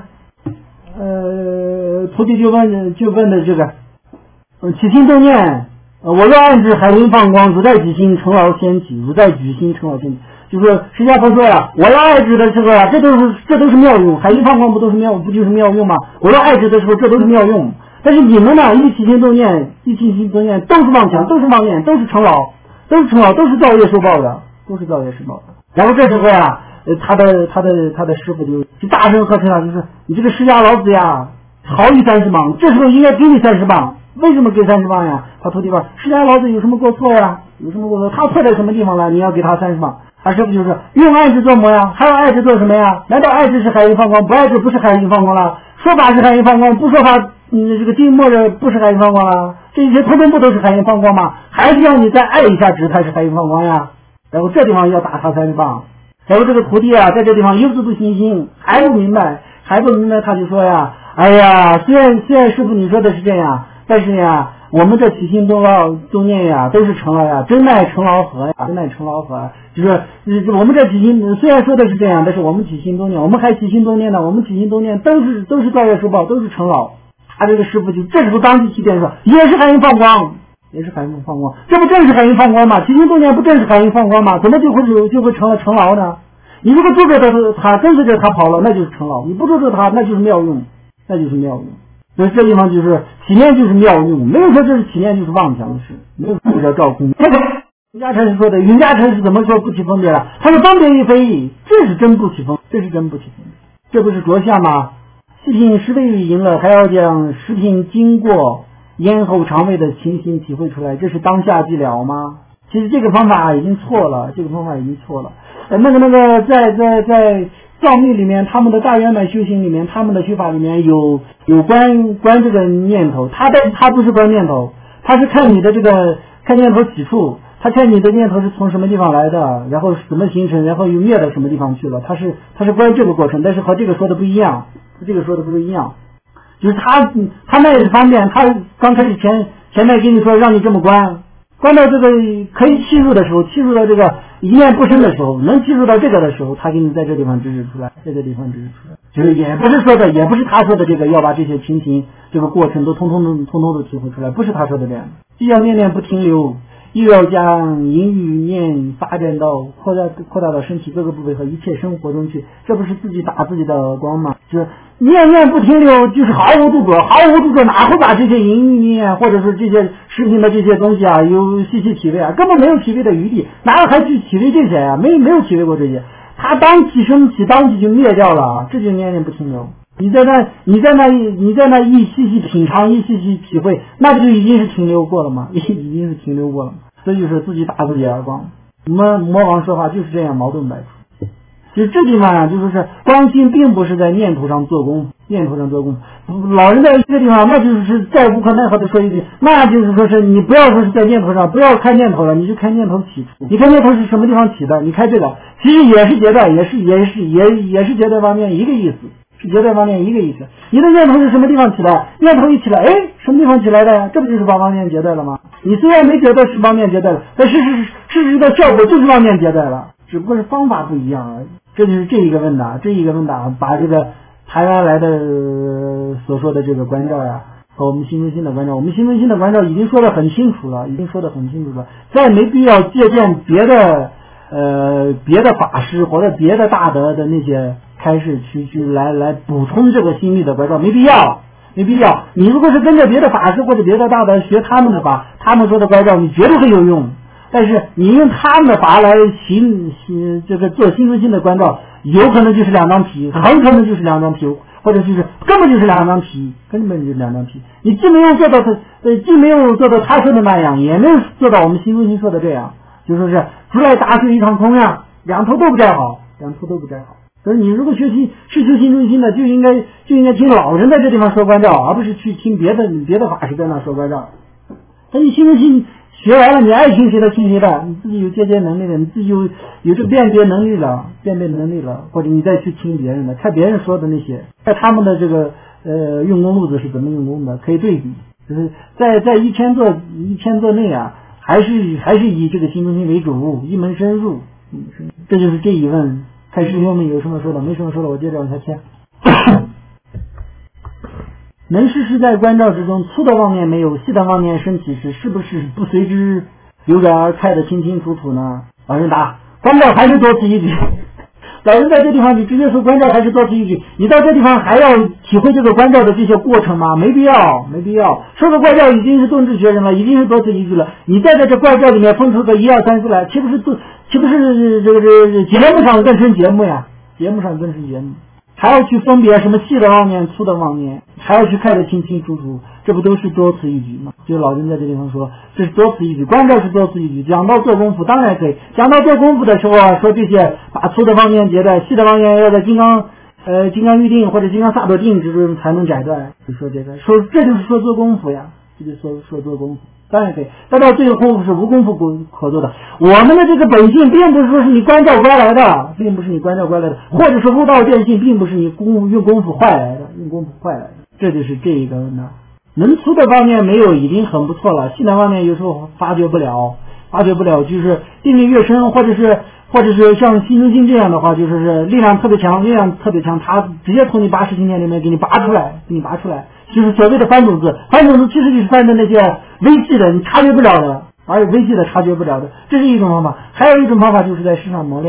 呃，徒弟就问就问的这个，呃，起心动念，呃，我若暗指海云放光，如在举心，成劳先起；如在举心，成劳先起。就说释迦佛说呀，我要爱指的时候呀，这都是这都是妙用，海云放光不都是妙不就是妙用吗？我要爱指的时候，这都是妙用。但是你们呢，一起心动念，一起心动念，都是妄想，都是妄念，都是成劳，都是成劳，都是造业受报的，都是造业受报的。然后这时候呀，呃，他的他的他的师傅就就大声呵斥他，就说你这个释迦老子呀，好于三十磅，这时候应该给你三十磅。为什么给三十磅呀？他徒弟说，释迦老子有什么过错呀？有什么过错？他错在什么地方了？你要给他三十磅。他师傅就是用爱智做魔呀，还要爱智做什么呀？难道爱智是海云放光，不爱智不是海云放光了？说法是海云放光，不说法，你这个经默认不是海云放光了？这些通通不都是海云放光吗？还是要你再爱一下智才是海云放光呀？然后这地方要打他三十磅。然后这个徒弟啊，在这地方又自不信心，还不明白，还不明白，他就说呀，哎呀，虽然虽然师傅你说的是这样，但是呀，我们这起心动劳动念呀，都是成了呀，真奈成劳合呀，真奈成劳合，就是我们这起心虽然说的是这样，但是我们起心动念，我们还起心动念呢，我们起心动念都是都是造业受报，都是成劳。他这个师傅就这时候当即起点说，也是海云放光，也是海云放光，这不正是海云放光吗？起心动念不正是海云放光吗？怎么就会就会成了成劳呢？ 你如果捉着它，跟随着它跑了，那就是成老；你不捉着它，那就是妙用，那就是妙用。所以这地方就是起念就是妙用，没有说这是起念就是妄想的事，没有说叫照空。云家禅师说的，云家禅师怎么说不起分别了？他说分别亦非义，这是真不起分，这是真不起分，这不是着相吗？细品十倍于赢了，还要将食品经过咽喉肠胃的情形体会出来，这是当下即了吗？其实这个方法已经错了，这个方法已经错了。呃，那个那个在在在藏密里面，他们的大圆满修行里面，他们的修法里面有有关关这个念头，他的他不是关念头，他是看你的这个看念头起处，他看你的念头是从什么地方来的，然后怎么形成，然后又灭到什么地方去了，他是他是关这个过程，但是和这个说的不一样，和这个说的不一样，就是他他那方面，他刚开始前前面跟你说让你这么关。关到这个可以契入的时候，契入到这个一念不生的时候，能契入到这个的时候，他给你在这地方指指出来，这个地方指指出来，就是也不是说的，也不是他说的这个要把这些情形这个过程都通通的通通的体会出来，不是他说的这样。既要念念不停留，又要将淫语念发展到扩大扩大到身体各个部位和一切生活中去，这不是自己打自己的光吗？就是念念不停留，就是毫无度过，毫无度过，哪会把这些淫语念或者是这些食品的这些东西啊有细细体味啊，根本没有体味的余地，哪有还去体味这些啊？没没有体味过这些，他当起升起，当即就灭掉了，这就念念不停留。你在那你在那你在那一细细品尝，一细细体会，那不就已经是停留过了吗？已经是停留过了吗？所以就是自己打自己耳光。魔魔王说话就是这样矛盾百出。其实这地方啊，就说是光心并不是在念头上做功，念头上做功。老人在这个地方，那就是再无可奈何的说一句，那就是说是你不要说是在念头上，不要看念头了，你就看念头起处。你看念头是什么地方起的？你看这个，其实也是结代，也是也是也也是结代方面一个意思。是结代方面一个意思，你的念头是什么地方起来？念头一起来，哎，什么地方起来的呀？这不就是八方面结代了吗？你虽然没觉得是方面结代了，但事实事实的效果就是方面结代了，只不过是方法不一样而已。这就是这一个问答，这一个问答把这个台湾来的、呃、所说的这个关照呀，和我们新中心的关照，我们新中心的关照已经说得很清楚了，已经说得很清楚了，再没必要借鉴别的呃别的法师或者别的大德的那些。开始去去来来补充这个心力的关照，没必要，没必要。你如果是跟着别的法师或者别的大德学他们的法，他们说的关照，你绝对会有用。但是你用他们的法来行行这个做新中心的关照，有可能就是两张皮，很可能就是两张皮，或者就是根本就是两张皮，根本就是两张皮。你既没有做到他，呃，既没有做到他说的那样，也没有做到我们新中心说的这样，就说是如来大水一场空呀，两头都不太好，两头都不太好。所以你如果学习是修新中心的，就应该就应该听老人在这地方说关照，而不是去听别的别的法师在那说关照。那你新中心学完了，你爱听谁的听谁的，你自己有借鉴能力的，你自己有有这辨别能力了，辨别能力了，或者你再去听别人的，看别人说的那些，看他们的这个呃用功路子是怎么用功的，可以对比。就是在在一千座一千座内啊，还是还是以这个新中心为主，一门深入。嗯，这就是这一问。看师兄们有什么说的，没什么说的，我接着往下签。能事是在关照之中，粗的妄念没有，细的妄念升起时，是不是不随之流转而开得清清楚楚呢？老人答：关照还是多此一举。老人在这地方就直接说关照还是多此一举，你到这地方还要体会这个关照的这些过程吗？没必要，没必要。说个关照已经是顿智学人了，已经是多此一举了，你再在这关照里面分出个一二三四来，岂不是多？岂不是这个这个节目上更成节目呀？节目上更成节目，还要去分别什么细的妄念、粗的妄念，还要去看得清清楚楚，这不都是多此一举吗？就老人在这地方说，这是多此一举，关照是多此一举。讲到做功夫，当然可以。讲到做功夫的时候啊，说这些把粗的妄念截断，细的妄念要在金刚呃金刚预定或者金刚萨埵定之中才能斩断。就说这个，说这就是说做功夫呀，这就说说做功夫。当然可以，但到最后功夫是无功夫可做的。我们的这个本性并不是说是你关照关来的，并不是你关照关来的，或者是悟道见性，并不是你功用功夫坏来的，用功夫坏来的。这就是这一个呢。能粗的方面没有已经很不错了，细的方面有时候发觉不了，发觉不了，就是定力越深，或者是或者是像新中心这样的话，就是是力量特别强，力量特别强，他直接从你八十心田里面给你拔出来，给你拔出来。就是所谓的翻种子，翻种子其实就是翻的那些微细的，你察觉不了的，而且微细的察觉不了的，这是一种方法。还有一种方法就是在世上磨练，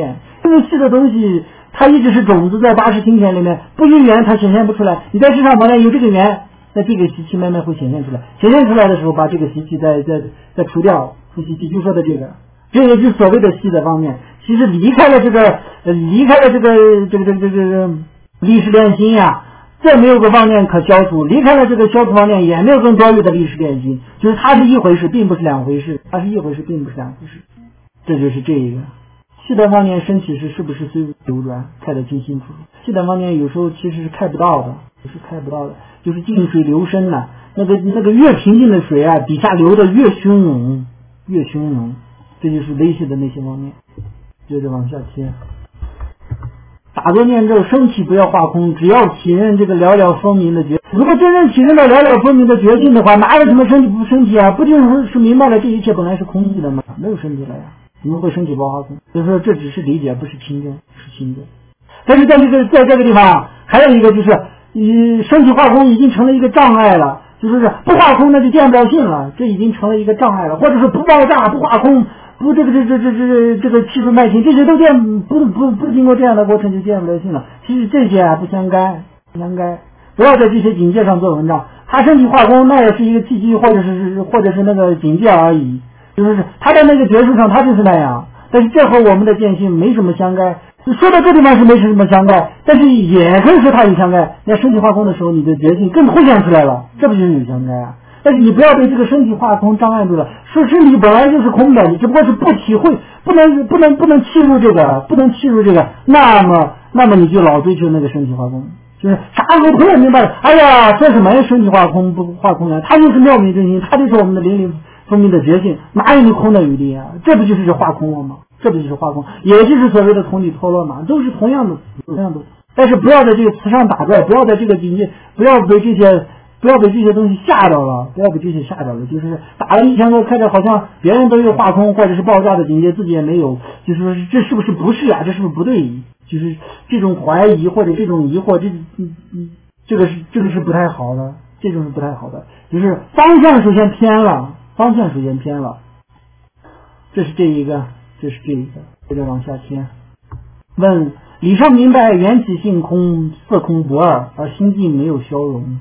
这个细的东西，它一直是种子在八十星田里面，不有缘它显现不出来。你在世上本来有这个缘，那这个习气慢慢会显现出来，显现出来的时候，把这个习气再再再除掉。复习气就说的这个，这个就是所谓的细的方面。其实离开了这个，呃，离开了这个这个这个这个这个历史练心呀、啊，再没有个妄念可消除，离开了这个消除妄念，也没有更多余的历史练心，就是它是一回事，并不是两回事，它是一回事，并不是两回事。这就是这一个细的妄念升起时，是不是随流转，开得清清楚楚？细的妄念有时候其实是开不到的，是开不到的，就是静水流深呐、啊，那个那个越平静的水啊，底下流的越汹涌，越汹涌，这就是微细的那些妄念。接着往下贴，打坐念咒，身体不要化空，只要体认这个了了分明的觉。如果真正体认到了了分明的觉性的话，哪有什么身体不身体啊？不就是是明白了这一切本来是空寂的吗？没有身体了呀，怎么会身体不化空？所以说这只是理解，不是清净，是清净。但是在这个在这个地方还有一个就是，呃，身体化空已经成了一个障碍了，就是不化空那就见不了性了，这已经成了一个障碍了，或者是不爆炸不化空。不，这个这这这这这个气数脉情，这些都见不不不经过这样的过程就见不了性了。其实这些啊不相干，不相干。不要在这些警戒上做文章。他身体化空，那也是一个契机，或者是或者是那个警戒而已。就是他在那个觉数上，他就是那样。但是这和我们的见性没什么相干。说到这地方是没什么相干，但是也可以说它有相干。那身体化空的时候，你的觉性更凸显出来了，这不就是有相干啊？但是你不要被这个身体化空障碍住了，说身体本来就是空的，你只不过是不体会，不能不能不能契入这个，不能契入这个，那么那么你就老追求那个身体化空，就是啥时候突然明白了，哎呀，说什么身体化空不化空呢？它就是妙明真心，它就是我们的灵灵分明的觉性，哪有你空的余地啊？这不就是化空了吗？这不就是化空，也就是所谓的同体脱落嘛，都是同样的同样的。但是不要在这个词上打转，不要在这个境界，不要被这些。不要被这些东西吓到了，不要被这些吓到了，就是打了一千个，看着好像别人都有化空或者是爆炸的境界，自己也没有，就是说这是不是不是啊？这是不是不对？就是这种怀疑或者这种疑惑，这嗯嗯，这个是这个是不太好的，这种是不太好的，就是方向首先偏了，方向首先偏了，这是这一个，这是这一个，接着往下贴。问：理上明白缘起性空，色空不二，而心境没有消融。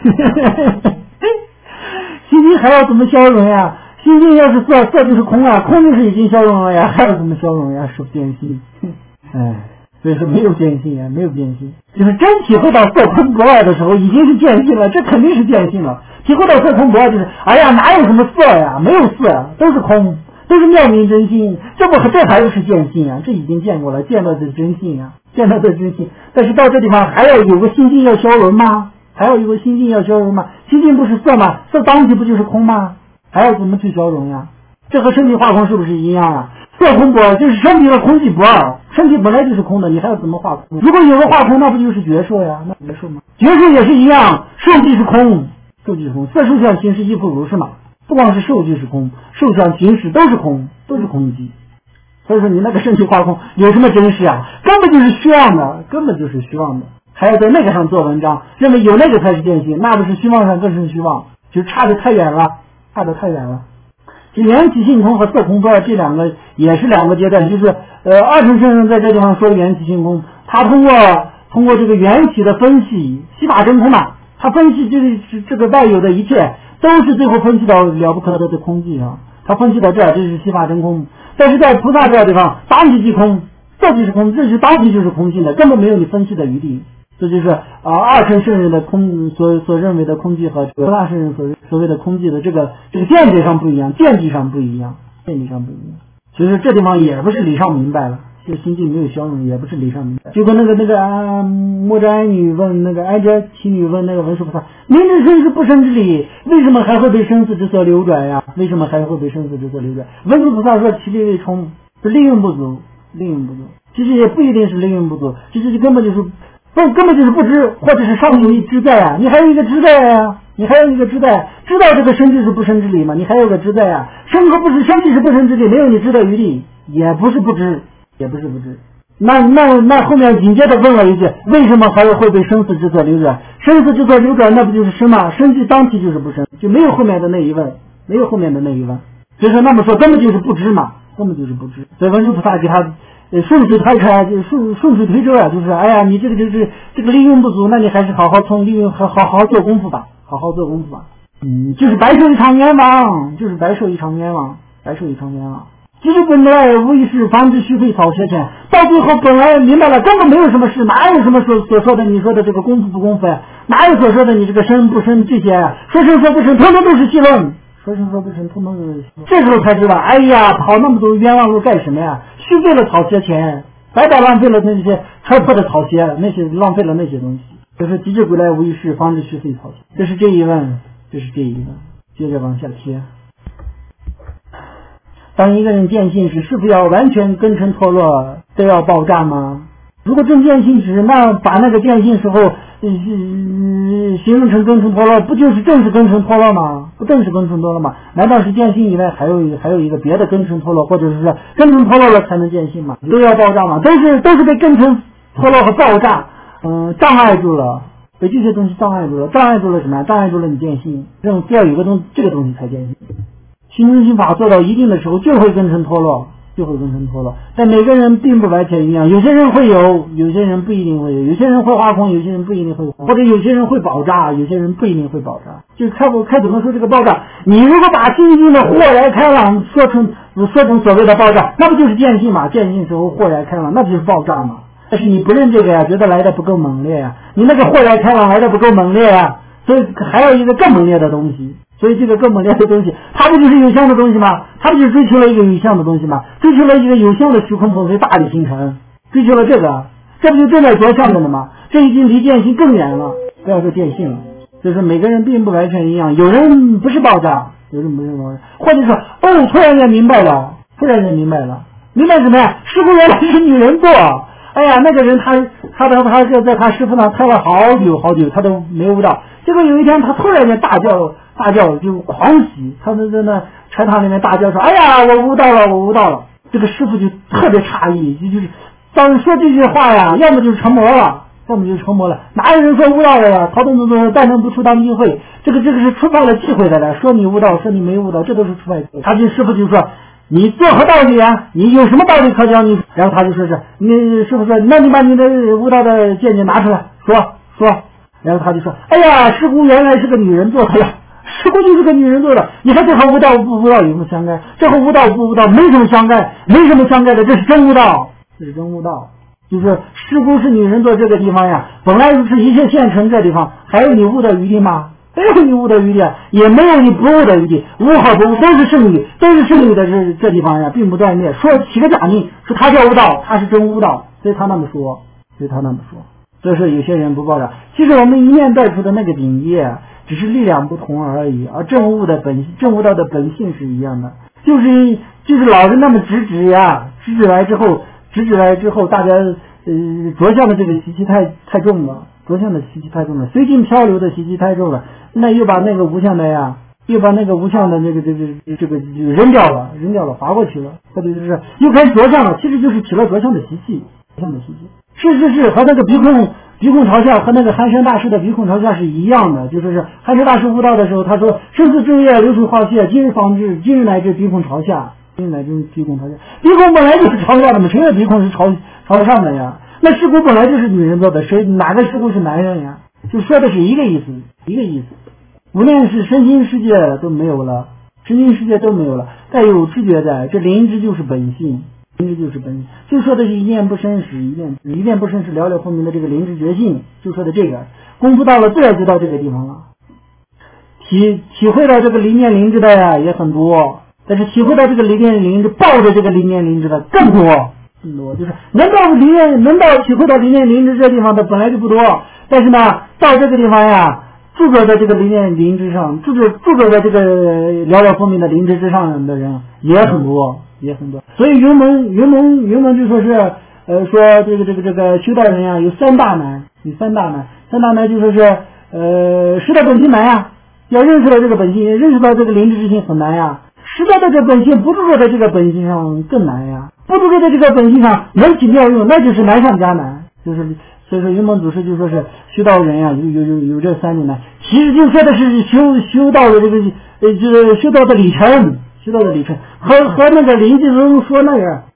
心境还要怎么消融呀？心境要是色，色就是空啊，空就是已经消融了呀，还要怎么消融呀？是变性，哎，所以说没有变性呀，没有变性，就是真体会到色空不二的时候，已经是见性了，这肯定是见性了。体会到色空不二就是，哎呀，哪有什么色呀？没有色，都是空，都是妙明真心，这不这还不是见性啊？这已经见过了，见到的是真性啊，见到的真性。但是到这地方还要有个心境要消融吗？还有一个心境要消融吗？心境不是色吗？色当体不就是空吗？还要怎么去消融呀？这和身体化空是不是一样啊？色空不二，就是身体的空寂不二，身体本来就是空的，你还要怎么化空？如果有个化空，那不就是觉受呀？那觉受吗？觉受也是一样，受即是空，受即是空，色受想行识亦复如是嘛。不光是受即是空，受想行识都是空，都是空寂。所以说你那个身体化空有什么真实啊？根本就是虚妄的，根本就是虚妄的。还要在那个上做文章，认为有那个才是见性，那不是虚妄上更是虚妄，就差得太远了，差得太远了。这缘起性空和色空不二这两个也是两个阶段，就是呃二乘圣人在这地方说缘起性空，他通过通过这个缘起的分析，悉法真空嘛，他分析这个这个外有的一切都是最后分析到了不可得的空寂上，他分析到这儿，这是悉法真空。但是在菩萨这地方，当体即空，色即是空，这是当体就是空性的，根本没有你分析的余地。这就是啊、呃、二乘圣人的空所所认为的空寂和菩萨圣人所所谓的空寂的这个这个见解上不一样，见地上不一样，见地上不一样。其实这地方也不是理上明白了，这心境没有消融，也不是理上明白。结果那个那个啊，摩诃安女问那个哀者妻女问那个文殊菩萨：明知生是不生之理，为什么还会被生死之所流转呀？为什么还会被生死之所流转？文殊菩萨说：其力为冲，是利用不足，利用不足。其实也不一定是利用不足，其实根本就是。不根本就是不知，或者是上有一知在啊，你还有一个知在啊，你还有一个知在，知道这个生就是不生之理嘛，你还有个知在啊，生和不是，生即是不生之理，没有你知的余地，也不是不知，也不是不知。那那那后面紧接着问了一句，为什么还会被生死之所流转？生死之所流转，那不就是生吗？生即当体就是不生，就没有后面的那一问，没有后面的那一问。所以说那么说根本就是不知嘛，根本就是不知。所以文殊菩萨给他呃顺水推车，就顺顺水推舟啊，就是哎呀，你这个就是这个利用不足，那你还是好好从利用，好好好做功夫吧，好好做功夫吧。嗯，就是白受一场冤枉，就是白受一场冤枉，白受一场冤枉。其实本来无疑是防止虚费草鞋钱，到最后本来明白了，根本没有什么事，哪有什么所所说的你说的这个功夫不功夫呀？哪有所说的你这个深不深这些啊？说深说不深，通通都是戏论。说深说不深，通通都是戏论。这时候才知道，哎呀，跑那么多冤枉路干什么呀？虚费了草鞋钱，白白浪费了那些穿破的草鞋，那些浪费了那些东西。就是急着归来无疑是防止虚费草鞋。这是这一问，这是这一问。接着往下贴。当一个人见性时，是否要完全根尘脱落，都要爆炸吗？如果真见性时，那把那个见性时候、呃、形容成根尘脱落，不就是正是根尘脱落吗？不正是根尘脱落吗？难道是见性以外还有还有一个别的根尘脱落，或者是说根尘脱落了才能见性吗？都要爆炸吗？都是都是被根尘脱落和爆炸嗯、呃、障碍住了，被这些东西障碍住了，障碍住了什么？障碍住了你见性，这种要有个东这个东西才见性。心中心法做到一定的时候，就会根尘脱落，就会根尘脱落。但每个人并不完全一样，有些人会有，有些人不一定会有，有些人会化空，有些人不一定会，或者有些人会爆炸，有些人不一定会爆炸。就开不开怎么说这个爆炸？你如果把心经的豁然开朗说成说成所谓的爆炸，那不就是见性嘛？见性时候豁然开朗，那不就是爆炸嘛？但是你不认这个呀，觉得来的不够猛烈呀，你那个豁然开朗来的不够猛烈呀，所以还有一个更猛烈的东西。所以这个更猛烈的东西，它不就是有相的东西吗？它不就追求了一个有相的东西吗？追求了一个有相的虚空同随大力形成，追求了这个，这不就正在着相的了吗？这已经离见性更远了，不要说见性了。就是每个人并不完全一样，有人不是爆炸，有人不是爆炸，或者说哦，突然间明白了，突然间明白了，明白什么呀？师傅原来是女人做。哎呀，那个人他他他他就在他师傅那待了好久好久，他都没有悟到。结果有一天他突然间大叫大叫就狂喜，他在那禅堂里面大叫说：“哎呀，我悟到了，我悟到了！”这个师傅就特别诧异，就就是当时说这句话呀，要么就是成魔了，要么就是成魔了。哪有人说悟到了呀？陶东东东但能不出当机会，这个这个是触犯了忌讳的了。说你悟到，说你没悟到，这都是触犯。他就师傅就说。你作何道理啊？你有什么道理可讲？你然后他就说是，你师傅说，那你把你的悟道的见解拿出来说说。然后他就说，哎呀，师姑原来是个女人做的呀，师姑就是个女人做的。你看这和悟道不悟道有什么相干？这和悟道不悟道没什么相干，没什么相干的，这是真悟道，这是真悟道。就是师姑是女人做这个地方呀，本来是一切现成这地方，还有你悟的余地吗？没有你悟的余地，也没有你不悟的余地，悟和不悟都是圣女，都是圣女的这这地方呀，并不断灭。说起个假名，说他叫悟道，他是真悟道，所以他那么说，所以他那么说。所以说有些人不爆炸，其实我们一面带出的那个境界，只是力量不同而已，而正悟的本正悟道的本性是一样的，就是就是老是那么直指呀，直指来之后，直指来之后，大家呃着相的这个习气太太重了。着相的习气太重了，随境漂流的习气太重了，那又把那个无相的呀，又把那个无相的那个这个这个扔掉了，扔掉了，划过去了，或者就是又开始着相了，其实就是起了着相的习气，着相的习气。是是是，和那个鼻孔鼻孔朝下和那个寒山大师的鼻孔朝下是一样的，就是是寒山大师悟道的时候，他说生死昼夜流水化泄，今日方至，今日乃至鼻孔朝下，今日乃至鼻孔朝下，鼻孔本来就是朝下的嘛，谁的鼻孔是朝朝上的呀？那师姑本来就是女人做的，谁哪个师姑是男人呀？就说的是一个意思，一个意思。无论是身心世界都没有了，身心世界都没有了，带有知觉在，这灵知就是本性，灵知就是本性。就说的是一念不生死，一念一念不生是了了分明的这个灵知觉性，就说的这个功夫到了，自然就到这个地方了。体体会到这个灵念灵知的呀也很多，但是体会到这个灵念灵知，抱着这个灵念灵知的更多。多就是能到灵验，能到体会到灵验灵知这地方的本来就不多，但是呢，到这个地方呀，著作在这个灵验灵知上，著作著作在这个寥寥分明的灵知之上的人也很多，也很多。所以云门云门云门就说是呃说这个这个这个修道人呀有三大难，有三大难，三大难就说是呃识到本性难呀，要认识到这个本性，认识到这个灵知之性很难呀。识到的这个本性不著作在这个本性上更难呀，不著作在这个本性上能起妙用，那就是难上加难。就是所以说云门祖师就说是修道人呀、啊，有有有有这三种难，其实就说的是修修道的这个呃就是修道的里程，修道的里程和和那个林继宗说那个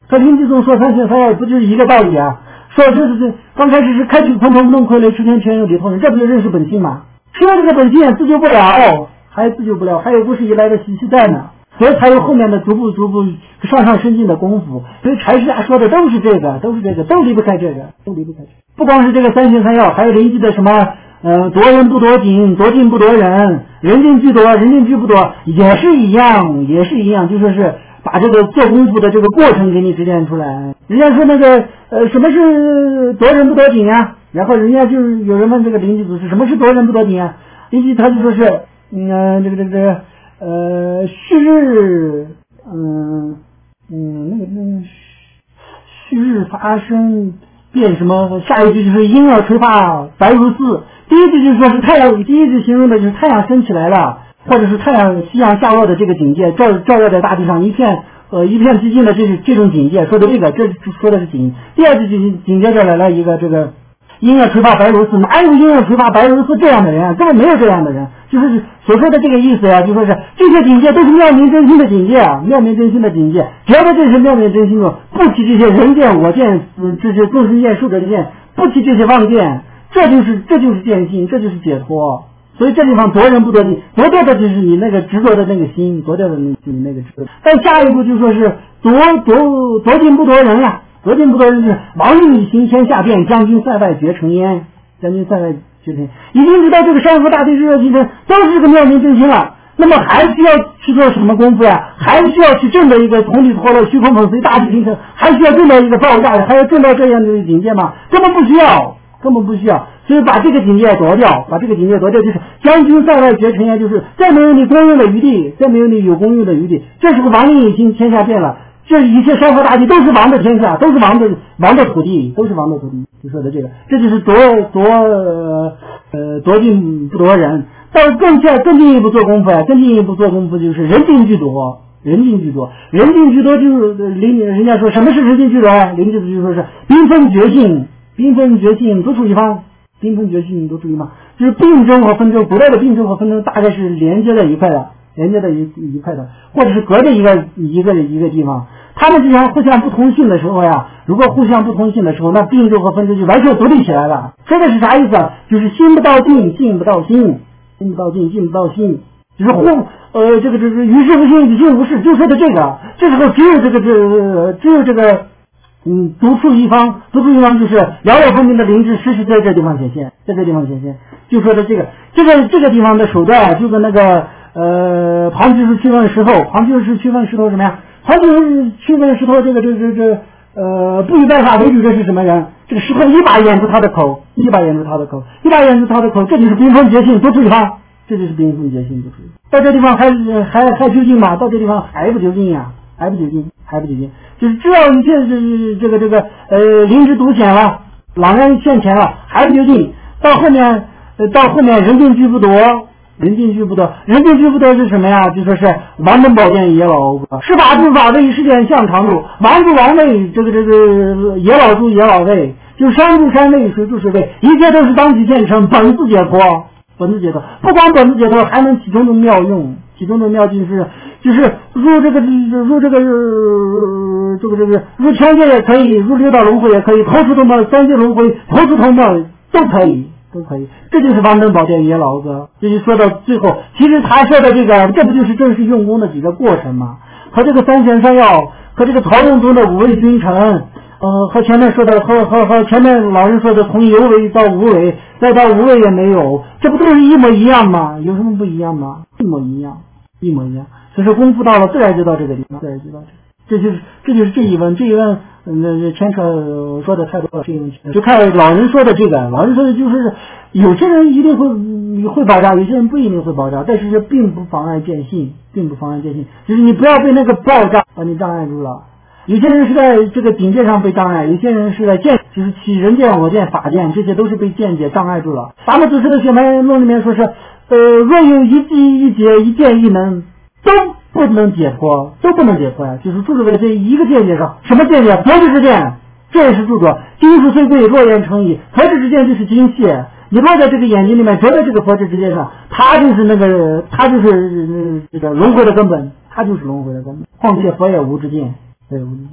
和林继宗说三权三要不就是一个道理啊？说这是这刚开始是开启空头不能傀儡，持天全有理头人，这不就认识本性吗？吃了这个本性自救不了，还自救不了，还有无始以来的习气在呢，所以才有后面的逐步逐步上上升进的功夫。所以禅师家说的都是这个，都是这个，都离不开这个，都离不开这个。不光是这个三权三要，还有临济的什么呃夺人不夺景，夺境不夺人，人尽俱夺，人尽俱不夺，也是一样，也是一样，就说是把这个做功夫的这个过程给你指点出来。人家说那个呃什么是夺人不夺景啊？然后人家就是有人问这个临济祖师什么是夺人不夺景啊？临济他就说是嗯、呃、这个这个呃旭日嗯嗯那个那个旭日发生变什么？下一句就是婴儿垂发白如丝。第一句就是说是太阳，第一句形容的就是太阳升起来了，或者是太阳夕阳下落的这个境界，照照耀在大地上一片呃一片寂静的这是这种境界，说的这个，这说的是景。第二句紧紧接着来了一个这个婴儿垂发白如丝，哪有婴儿垂发白如丝这样的人啊？根本没有这样的人，就是所说的这个意思呀、啊，就说是这些境界都是妙明真心的境界啊，妙明真心的境界，只要在这些妙明真心中，不提这些人见我见，嗯，这些众生见寿者见，不提这些妄见，这就是这就是见性，这就是解脱。所以这地方夺人不夺境，夺掉的就是你那个执着的那个心，夺掉的你你那个执着。但下一步就说是夺夺夺境不夺人呀、啊。夺境不夺人是王令以行天下变，将军塞外绝尘烟。将军塞外绝尘，已经知道这个山河大地日月星辰都是这个妙明真心了，那么还需要去做什么功夫呀？还需要去证得一个同理陀螺虚空粉随大地形成，还需要证到一个爆炸，还要证到这样的境界吗？根本不需要，根本不需要。所以把这个境界夺掉，把这个境界夺掉，就是将军塞外绝尘烟，就是再没有你功用的余地，再没有你有功用的余地。这时候王令已经天下变了。这一切山河大地都是王的天下，都是王的王的土地，都是王的土地。就说的这个，这就是夺夺呃夺境不夺人。到更加更进一步做功夫呀，更进一步做功夫就是人尽俱夺，人尽俱夺，人尽俱夺就是林人家说什么是人尽俱夺啊？林就是就说是兵分绝境，兵分绝境独处一方，兵分绝境独处一方，就是并争和纷争，古代的并争和纷争大概是连接在一块的。连接在一一块的，或者是隔着一个一个一个地方，他们之间互相不通信的时候呀，如果互相不通信的时候，那并争和纷争就完全独立起来了。说的是啥意思啊？就是心不到定，性不到心，心不到定，性不到心，就是互呃这个这个于事无心，于心无事，就说的这个。这时候只有这个这只有这个嗯独处一方，独处一方就是了了分明的灵智，时时在这地方显现，在这地方显现，就说的这个这个这个地方的手段啊，就跟那个。呃，庞居士去问石头，庞居士去问石头什么呀？庞居士去问石头，这个这个这个呃，不以拜法为主，这是什么人？这个石头一把掩住他的口，一把掩住他的口，一把掩住他的口，这就是冰封绝性，独处一方，这就是冰封绝性，独处一方。到这地方还还还究竟吗？到这地方还不究竟呀？还不究竟，还不究竟，就是知道一切这这个这个呃灵芝独显了，朗然现前了，还不究竟。到后面呃到后面人尽俱不夺。人尽俱不得，人尽俱不得是什么呀？就说是王登宝剑也老是法诸法位，是见向常住，王住王位，这个这个也老住也老位，就山住山位，水住水位，一切都是当体现成，本自解脱，本自解脱。不光本自解脱，还能其中的妙用，其中的妙境是就是入这个入这个这个这个入天界也可以，入六道轮回也可以，投出同胞三界轮回，投出同胞都可以。都可以，这就是王登宝剑也老子。这就说到最后，其实他说的这个，这不就是正式用功的几个过程吗？和这个三权三要，和这个曹洞宗的五位君臣，呃，和前面说的，和和和前面老人说的，从有为到无为，再到无为也没有，这不都是一模一样吗？有什么不一样吗？一模一样，一模一样。所以说功夫到了，自然就到这个地方，自然就到这个。这就是这就是这一问，这一问嗯牵扯说的太多了，这一问就看老人说的这个，老人说的就是有些人一定会会爆炸，有些人不一定会爆炸，但是这并不妨碍见性，并不妨碍见性，就是你不要被那个爆炸把你障碍住了。有些人是在这个境界上被障碍，有些人是在见，就是起人见、我见、法见，这些都是被见解障碍住了。咱们祖师的血脉论里面说是，呃，若有一机一解一见一能，都不能解脱，都不能解脱呀！就是住在这一个见解上，什么见解？佛之之见，这也是住着。金属虽贵，若言成矣。佛之之见就是金屑，你落在这个眼睛里面，着在这个佛之之见上，它就是那个，它就是这个轮回的根本，它就是轮回的根本。况且佛也无之见，佛也无之见。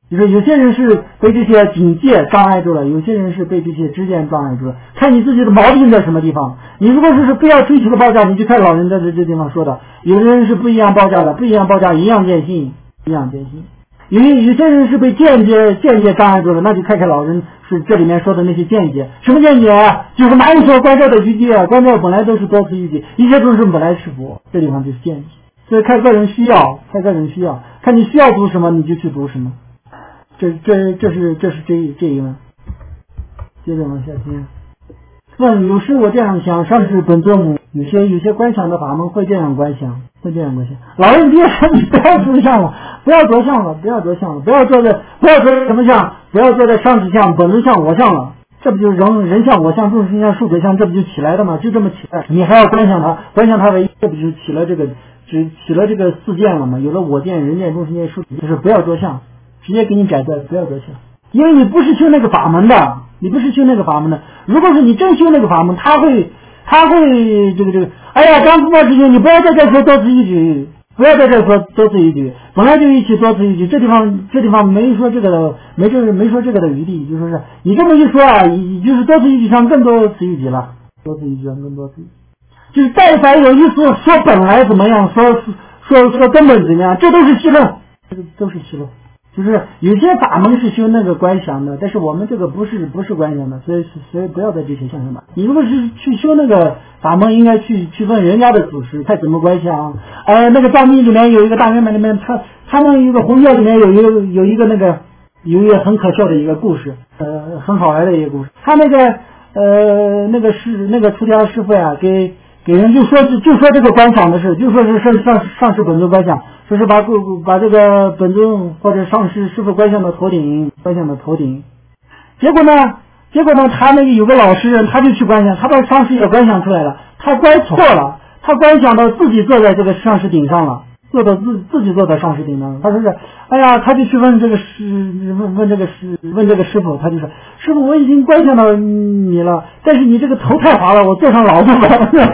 就是有些人是被这些警戒障碍住了，有些人是被这些知见障碍住了，看你自己的毛病在什么地方。你如果说是不要追求的报价，你就看老人在这这地方说的，有的人是不一样报价的，不一样报价一样见性，一样见性。有有些人是被间接间接障碍住了，那就看看老人是这里面说的那些见解。什么见解啊？就是哪有说观照的余地啊？观照本来都是多此一举，一切都是本来是佛，这地方就是见解。所以看个人需要，看个人需要，看你需要读什么你就去读什么。这这这是这是这这一问。接着往下听。问有时我这样想，上师本作母，有些有些观想的法门会这样观想，会这样观想。老人别说你不要着相了，不要着相了，不要着相了，不要做的不要做什么相，不要做的上师相、本尊相、我相了。这不就是人人相、我相、众生相、数者相，这不就起来的吗？就这么起来。你还要观想它，观想它为，这不就起了这个只起了这个四见了吗？有了我见、人见、众生见、数，就是不要着相，直接给你改掉，不要着相。因为你不是修那个法门的，你不是修那个法门的。如果是你真修那个法门，他会，他会这个这个，哎呀，张子墨师兄，你不要在这说多此一举，不要在这说多此一举，本来就一起多此一举，这地方这地方没说这个的，没这没说这个的余地，就说是你这么一说啊，就是多此一举上更多此一举了，多此一举上更多此一举，就是但凡有一次说本来怎么样，说说说根本怎么样，这都是戏论，这个都是戏论。就是有些法门是修那个观想的，但是我们这个不是不是观想的，所以所以不要在这些相上吧。你如果是去修那个法门，应该去去问人家的祖师，看怎么观想。呃，那个藏密里面有一个大圆满里面，他他们一个红教里面有一个有一个那个有一个很可笑的一个故事，呃，很好玩的一个故事。他那个呃那个师那个出家师傅呀，给给人就说就说这个观想的事，就说是上上上师本尊观想。说是把把这个本尊或者上师师傅观想的头顶，观想的头顶。结果呢，结果呢，他那个有个老实人，他就去观想，他把上师也观想出来了，他观错了，他观想到自己坐在这个上师顶上了，坐到自自己坐在上师顶上了。他说是，哎呀，他就去问这个师问问这个师问这个师傅，他就说，师傅，我已经观想到你了，但是你这个头太滑了，我坐上老不稳，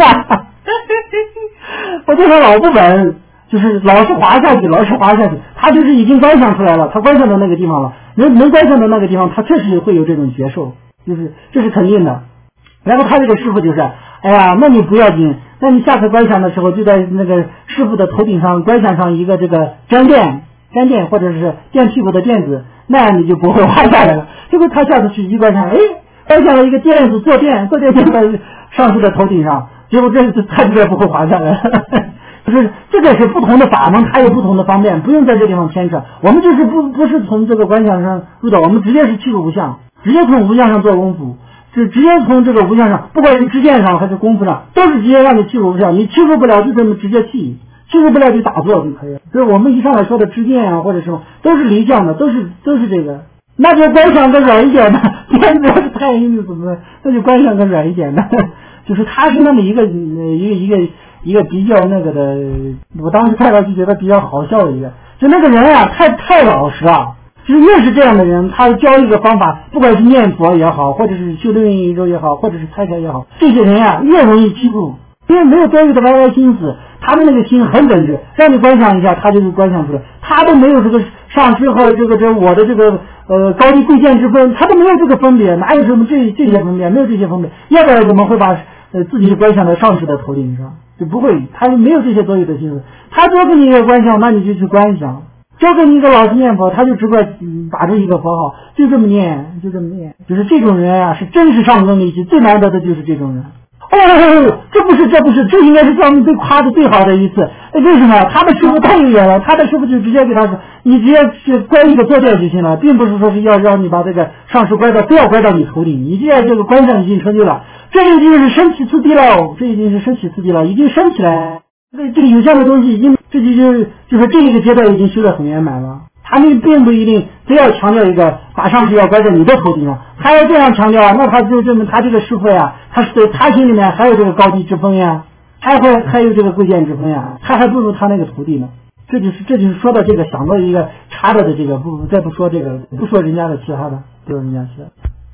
我坐上老不稳。就是老是滑下去，老是滑下去，他就是已经观想出来了，他观想到那个地方了，能能观想到那个地方，他确实会有这种觉受，就是这是肯定的。然后他这个师傅就是，哎呀，那你不要紧，那你下次观想的时候，就在那个师傅的头顶上观想上一个这个粘垫，粘垫或者是垫屁股的垫子，那样你就不会滑下来了。结果他下次去一观想，哎，观想了一个垫子坐垫，坐垫垫在上师的头顶上，结果这次他就不会滑下来。就是这个是不同的法门，它有不同的方便，不用在这地方牵扯。我们就是不不是从这个观想上入的，我们直接是契入无相，直接从无相上做功夫，是直接从这个无相上，不管是知见上还是功夫上，都是直接让你契入无相。你契入不了就这么直接契，契入不了就打坐就可以了。所以我们一上来说的知见啊或者什么都是离相的，都是都是这个。那就观想个软一点的，天主要是太硬怎么，那就观想个软一点的，就是它是那么一个一个一个。一个比较那个的，我当时看到就觉得比较好笑的一个，就那个人啊，太太老实了。就是越是这样的人，他教一个方法，不管是念佛也好，或者是修六运一周也好，或者是参禅也好，这些人啊越容易记住，因为没有多余的歪歪心思，他们那个心很本质，让你观想一下，他就观想出来，他都没有这个上师和这个这我的这个呃高低贵贱之分，他都没有这个分别，哪有什么这这些分别，没有这些分别，要不然怎么会把呃自己观想到上师的头顶上？就不会，他没有这些多余的心思。他多给你一个观想，那你就去观想；教给你一个老师念佛，他就只管打出一个佛号，就这么念，就这么念。就是这种人啊，是真是上根利息，最难得的就是这种人。哦，这不是，这不是，这应该是咱们被夸的最好的一次。为什么？他的师傅太有缘了，他的师傅就直接给他说，你直接去观一个坐垫就行了，并不是说是要让你把这个上师观到，非要观到你头顶，你既然这个观想已经成就了。这已经是升起次第了，这已经是升起次第了，已经升起来。这这个有相的东西已经，这就就是就是这一个阶段已经修得很圆满了。他们并不一定非要强调一个把上师要观在你的头顶上，他要这样强调，那他就证明他这个师傅呀，他是他心里面还有这个高低之分呀，还会还有这个贵贱之分呀，他还不如他那个徒弟呢。这就是这就是说到这个想到一个差的的这个不再不说这个不说人家的其他的，不说人家其他的。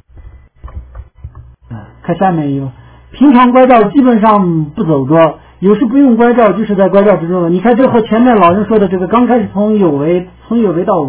看下面一个，平常观照基本上不走着，有时不用观照就是在观照之中了。你看这和前面老人说的这个刚开始从有为从有为到无为，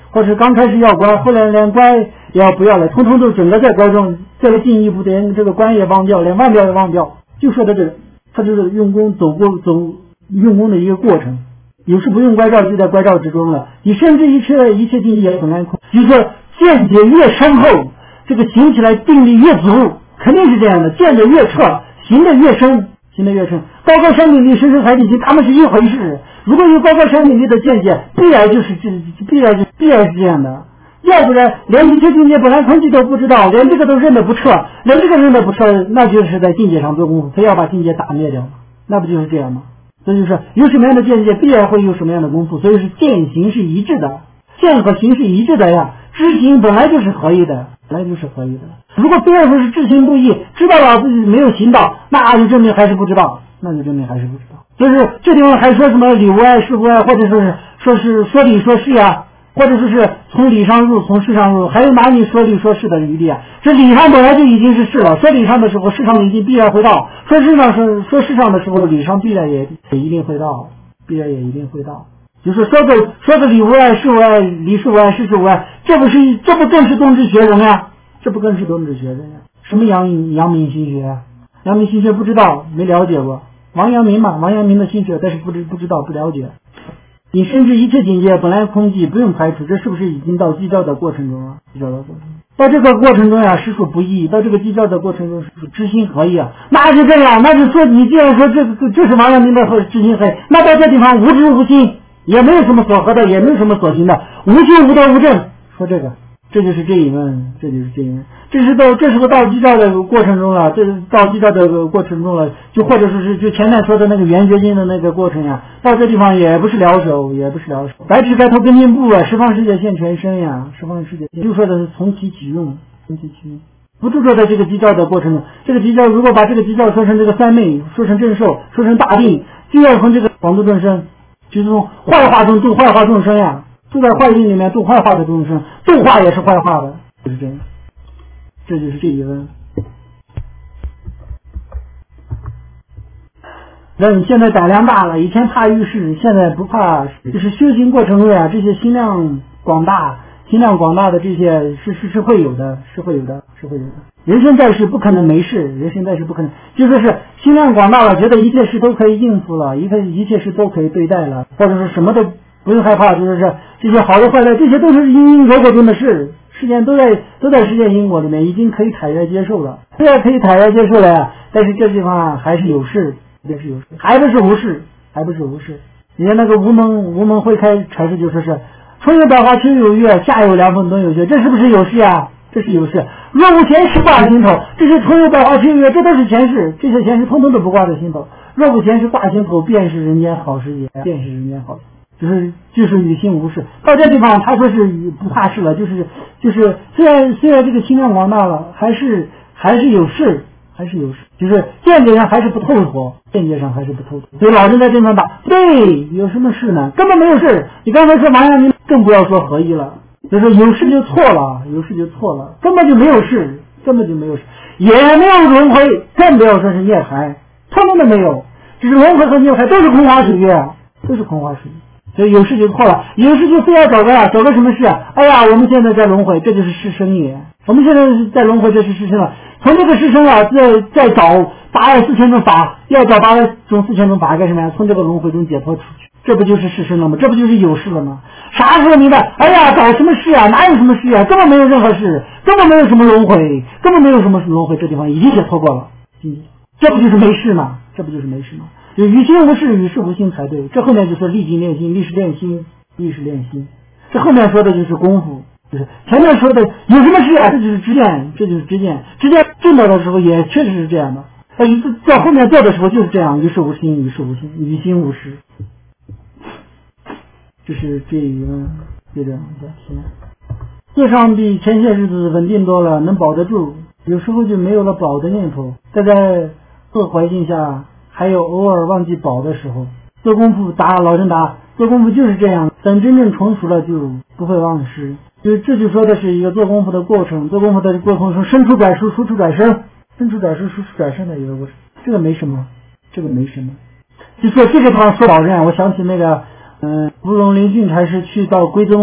或者刚开始要乖，后来连乖也要不要了，通通都整个在乖中，这个进一步连这个乖也忘掉，连忘掉也忘掉，就说的这个，他就是用功走过走用功的一个过程。有时不用关照就在关照之中了，你甚至一切一切境界也很难控，就是说见解越深厚，这个行起来定力越足，肯定是这样的，见得越彻，行得越深，行得越深。高高山顶立，深深海底心，他们是一回事。如果有高高山顶立的见解，必然就是这必然是必然是这样的，要不然连一切境界本来空寂都不知道，连这个都认得不彻，连这个认得不彻，那就是在境界上做功夫，非要把境界打灭掉，那不就是这样吗？所以就是有什么样的见解，必然会有什么样的功夫。所以是见行是一致的，见和行是一致的呀。知行本来就是合一的，本来就是合一的。如果非要说是知行不一，知道了自己没有行道，那就证明还是不知道，那就证明还是不知道。所以说这地方还说什么理无碍事无碍，或者说是说是说理说事呀，或者说是从理上入，从事上入，还有哪里说理说事的余地啊？这理上本来就已经是事了，说理上的时候，事上已经必然会到；说事上是说事上的时候，理上必然也也一定会到，必然也一定会到。就是说个说个理无碍，事无碍，理事无碍，事事无碍，这不是这不更是东治学人呀？这不更是东治学人呀？什么阳阳明心学啊？阳明心学不知道，没了解过。王阳明嘛，王阳明的心学，但是不知不知道不了解。你甚至一切境界本来空寂，不用排除，这是不是已经到计较的过程中了？计较的过程，到这个过程中呀，实属不易；到这个计较的过程中，是知行合一啊。那是这样，那就说你既然说这个这是王阳明的知行合一，那到这地方无知无心，也没有什么所合的，也没有什么所行的，无心无德无正。说这个，这就是这一问，这就是这一问。这是到这时候到计较的过程中了，这是到计较的过程中了，就或者说是就前面说的那个圆觉经的那个过程呀，到这地方也不是了手，也不是了手。白纸盖头跟进步啊，十方世界现全身呀，十方世界就说的是从其起用，从其起用。不就说在这个计较的过程中，这个计较如果把这个计较说成这个三昧，说成正受，说成大定，就要从这个广度众生，就是从坏化中度坏化众生呀，就在坏境里面度坏化的众生，度化也是坏化的，就是这样。这就是这一问。那你现在胆量大了，以前怕遇事，现在不怕，就是修行过程中呀，这些心量广大、心量广大的这些是是是会有的，是会有的，是会有的。人生在世不可能没事，人生在世不可能，就说是心量广大了，觉得一切事都可以应付了，一切一切事都可以对待了，或者是什么都不用害怕，就是说这些好的坏的，这些都是因因果果中的事。事件都在都在事件因果里面，已经可以坦然接受了，虽然可以坦然接受了呀，但是这地方还是有事，还是有事，还不是无事，还不是无事。人家那个无门无门会开禅师就说是春有百花，秋有月，夏有凉风，冬有雪，这是不是有事啊？这是有事。若无前世挂心头，这些春有百花，秋有月，这都是前世，这些前世通通都不挂在心头。若无前世挂心头，便是人间好时节，便是人间好时节。就是就是与心无事，到这地方他说是不怕事了，就是就是虽然虽然这个心量广大了，还是还是有事，还是有事，就是见解上还是不透妥，见解上还是不透妥。所以老人在这方打，对，有什么事呢？根本没有事。你刚才说王阳明，更不要说合一了，就是有事就错了，有事就错了，根本就没有事，根本就没有事，也没有轮回，更不要说是涅槃，通通都没有，只是轮回和涅槃都是空花水月啊，都是空花水月。所以有事就错了，有事就非要找个呀，找个什么事啊？哎呀，我们现在在轮回，这就是世生也。我们现在在轮回，这是世生了。从这个世生啊，再再找八二四千种法，要找八二种四千种法干什么呀？从这个轮回中解脱出去，这不就是世生了吗？这不就是有事了吗？啥时候明白？哎呀，找什么事啊？哪有什么事啊？根本没有任何事，根本没有什么轮回，根本没有什么轮回，这地方已经解脱过了。这不就是没事吗？这不就是没事吗？于心无事，与事无心才对。这后面就说历经练心，历时练心，历时练心。这后面说的就是功夫，就是前面说的有什么事啊？这就是知见，这就是知见。知见正道的时候也确实是这样的，但是在后面做的时候就是这样，于事无心，于事无心，于心无事。这是这一个这两个天。坐上比前些日子稳定多了，能保得住，有时候就没有了保的念头。但在恶环境下，还有偶尔忘记保的时候，做功夫答老人答，做功夫就是这样，等真正成熟了就不会忘失。就这就说的是一个做功夫的过程，做功夫的过程中伸出转输，输出转身，伸出转输，输出转身的一个过程，这个没什么，这个没什么。就说这个地方说老人，我想起那个嗯，芙蓉林俊禅师去到归宗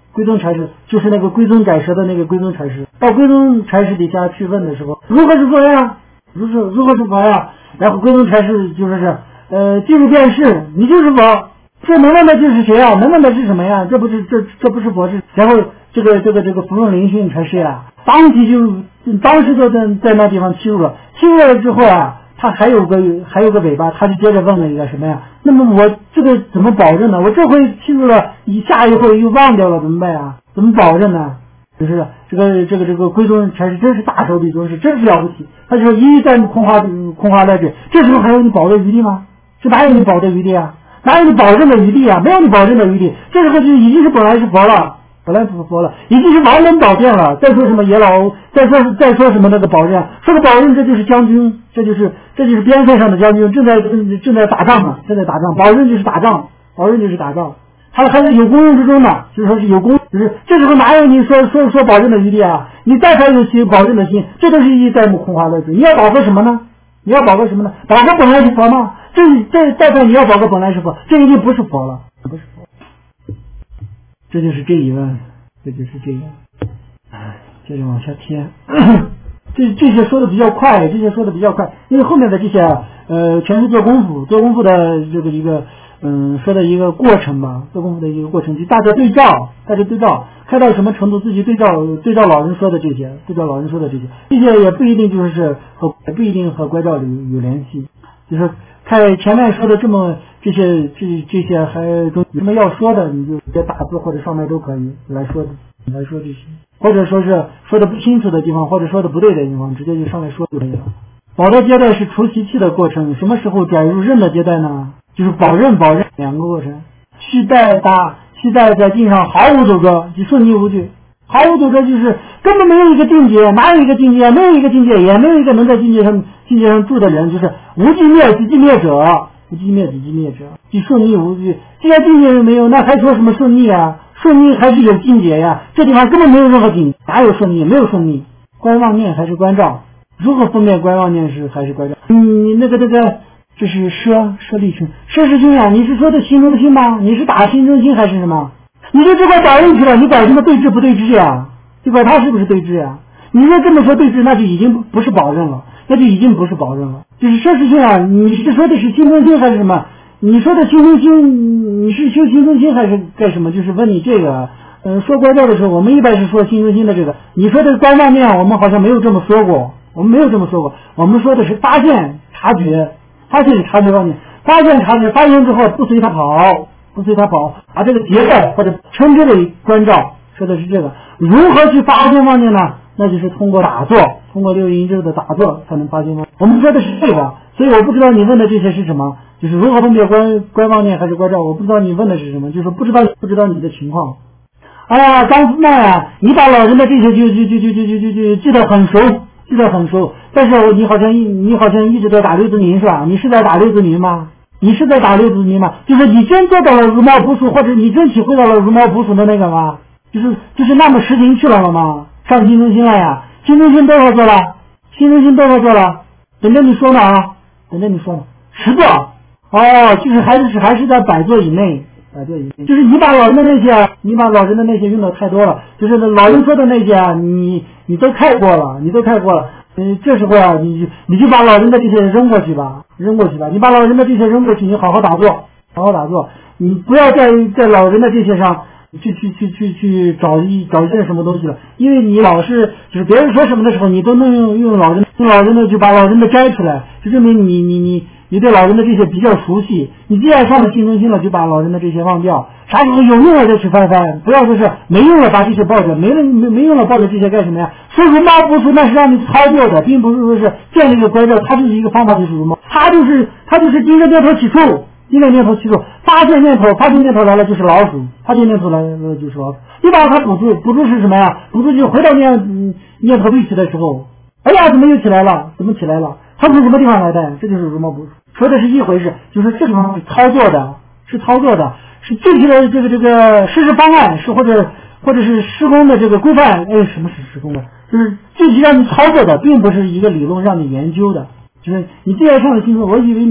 龟宗禅师就是那个龟宗改蛇的那个龟宗禅师，到龟宗禅师底下去问的时候，如何是佛呀？如是如何是佛呀？然后龟宗禅师就说是呃，进入便是，你就是佛。这能问的就是谁啊？能问的是什么呀？这不是这这不是佛是？然后这个这个这个芙蓉灵训禅师呀，当即就当时就在在那地方欺入了，欺入了之后啊。他还有个还有个尾巴，他就接着问了一个什么呀？那么我这个怎么保证呢？我这回记住了，一下一回又忘掉了，怎么办呀？怎么保证呢？就是这个这个这个龟宗禅师真是大手笔宗师，真是了不起。他就说一再空花空花来者，这时候还有你保的余地吗？是哪有你保的余地啊？哪有你保证的余地啊？没有你保证的余地，这时候就已经是本来是佛了。本来不佛了，已经是王门宝殿了。再说什么野老，再说再说什么那个宝刃，说个宝刃，这就是将军，这就是这就是边塞上的将军，正在正正在打仗呢，正在打仗。宝刃就是打仗，宝刃就是打仗，他还是有功用之中的，就是说是有功，就是这时候哪有你说说说保证的余地啊？你再才有心保证的心，这都是一再目空花乐子。你要保个什么呢？你要保个什么呢？保个本来是佛吗？这这再才你要保个本来是佛，这一定不是佛了，不是佛。这就是这一问，这就是这样。接着往下贴，这这些说的比较快，这些说的比较快，因为后面的这些呃全是做功夫，做功夫的这个一个嗯说的一个过程吧，做功夫的一个过程，就大家对照，大家对照，开到什么程度自己对照对照老人说的这些，对照老人说的这些，这些也不一定就是和也不一定和关照有有联系，就是看前面说的这么这些这这些还有什么要说的，你就直接打字或者上面都可以来说的来说这些，或者说是说的不清楚的地方，或者说的不对的地方，直接就上来说就可以了。保的阶段是除习气的过程，什么时候转入任的阶段呢？就是保任保任两个过程。期待大期待在境上毫无阻隔，即顺逆无惧。毫无阻隔就是根本没有一个境界，哪有一个境界？没有一个境界，也没有一个能在境界上境界上住的人，就是无寂灭即寂灭者，无寂灭即寂灭者，即顺逆无惧。既然境界没有，那还说什么顺逆啊？顺逆还是有境界呀，这地方根本没有任何境界，哪有顺逆？没有顺逆。观妄念还是观照？如何分辨观妄念是还是观照？嗯，你那个这个这是奢奢力群，奢师兄啊，你是说的心中心吗？你是打心中心还是什么？你就这块打进去了，你管什么对峙不对峙呀？就管他是不是对峙呀？你说这么说对峙，那就已经不是保证了，那就已经不是保证了。就是奢师兄啊，你是说的是心中心还是什么？你说的心中心，你是修心中心还是干什么？就是问你这个，嗯、呃，说观照的时候，我们一般是说心中心的这个。你说的观妄念，我们好像没有这么说过，我们没有这么说过。我们说的是发现、察觉，发现、察觉妄念，发现、察觉，发现之后不随他跑，不随他跑，把这个结代或者称之为观照，说的是这个。如何去发现妄念呢？那就是通过打坐，通过六阴咒的打坐才能发现妄念。我们说的是这个，所以我不知道你问的这些是什么。就是如何分别观观妄念还是观照，我不知道你问的是什么，就是不知道不知道你的情况。哎呀，张思奈啊，你把老人的这些就就就就就就就就记得很熟，记得很熟。但是你好像你好像一直在打六字铭是吧？你是在打六字铭吗？你是在打六字铭吗？就是你真做到了如毛捕鼠，或者你真体会到了如毛捕鼠的那个吗？就是就是那么实行去了了吗？上心中心了呀？心中心多少做了？心中心多少做了？等着你说呢啊，等着你说呢，十个。哦，就是还是还是在百座以内，百座以内。就是你把老人的那些，你把老人的那些用的太多了，就是老人说的那些啊，你你都看过了，你都看过了。嗯，这时候啊，你你就把老人的这些扔过去吧，扔过去吧。你把老人的这些扔过去，你好好打坐，好好打坐。你不要在在老人的这些上去去去去去找一找一些什么东西了，因为你老是就是别人说什么的时候，你都能用用老人用老人的就把老人的摘出来，就证明你你你。你对老人的这些比较熟悉，你既然上了心中心了，就把老人的这些忘掉。啥时候有用了再去翻翻，不要说是没用了把这些抱着，没了没没用了抱着这些干什么呀？说如毛捕鼠那是让你操作的，并不是说是建立一个观照，它就是一个方法，就是如毛，它就是它就是盯着念头起处，盯着念头起处，发现念头，发现念头来了就是老鼠，发现念头来了就是老鼠。你把它捕住，捕住是什么呀？捕住就回到念嗯念头立起的时候，哎呀，怎么又起来了？怎么起来了？它从什么地方来的？这就是如毛捕鼠。说的是一回事，就是这种是操作的，是操作的，是具体的这个这个实施方案，是或者或者是施工的这个规范。哎，什么是施工的？就是具体让你操作的，并不是一个理论让你研究的。就是你既然上了心中，我以为你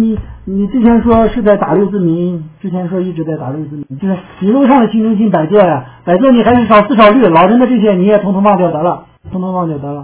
你之前说是在打六字明，之前说一直在打六字明，就是你路上的心中心百作呀，百作你还是少思少虑，老人的这些你也统统忘掉得了，统统忘掉得了。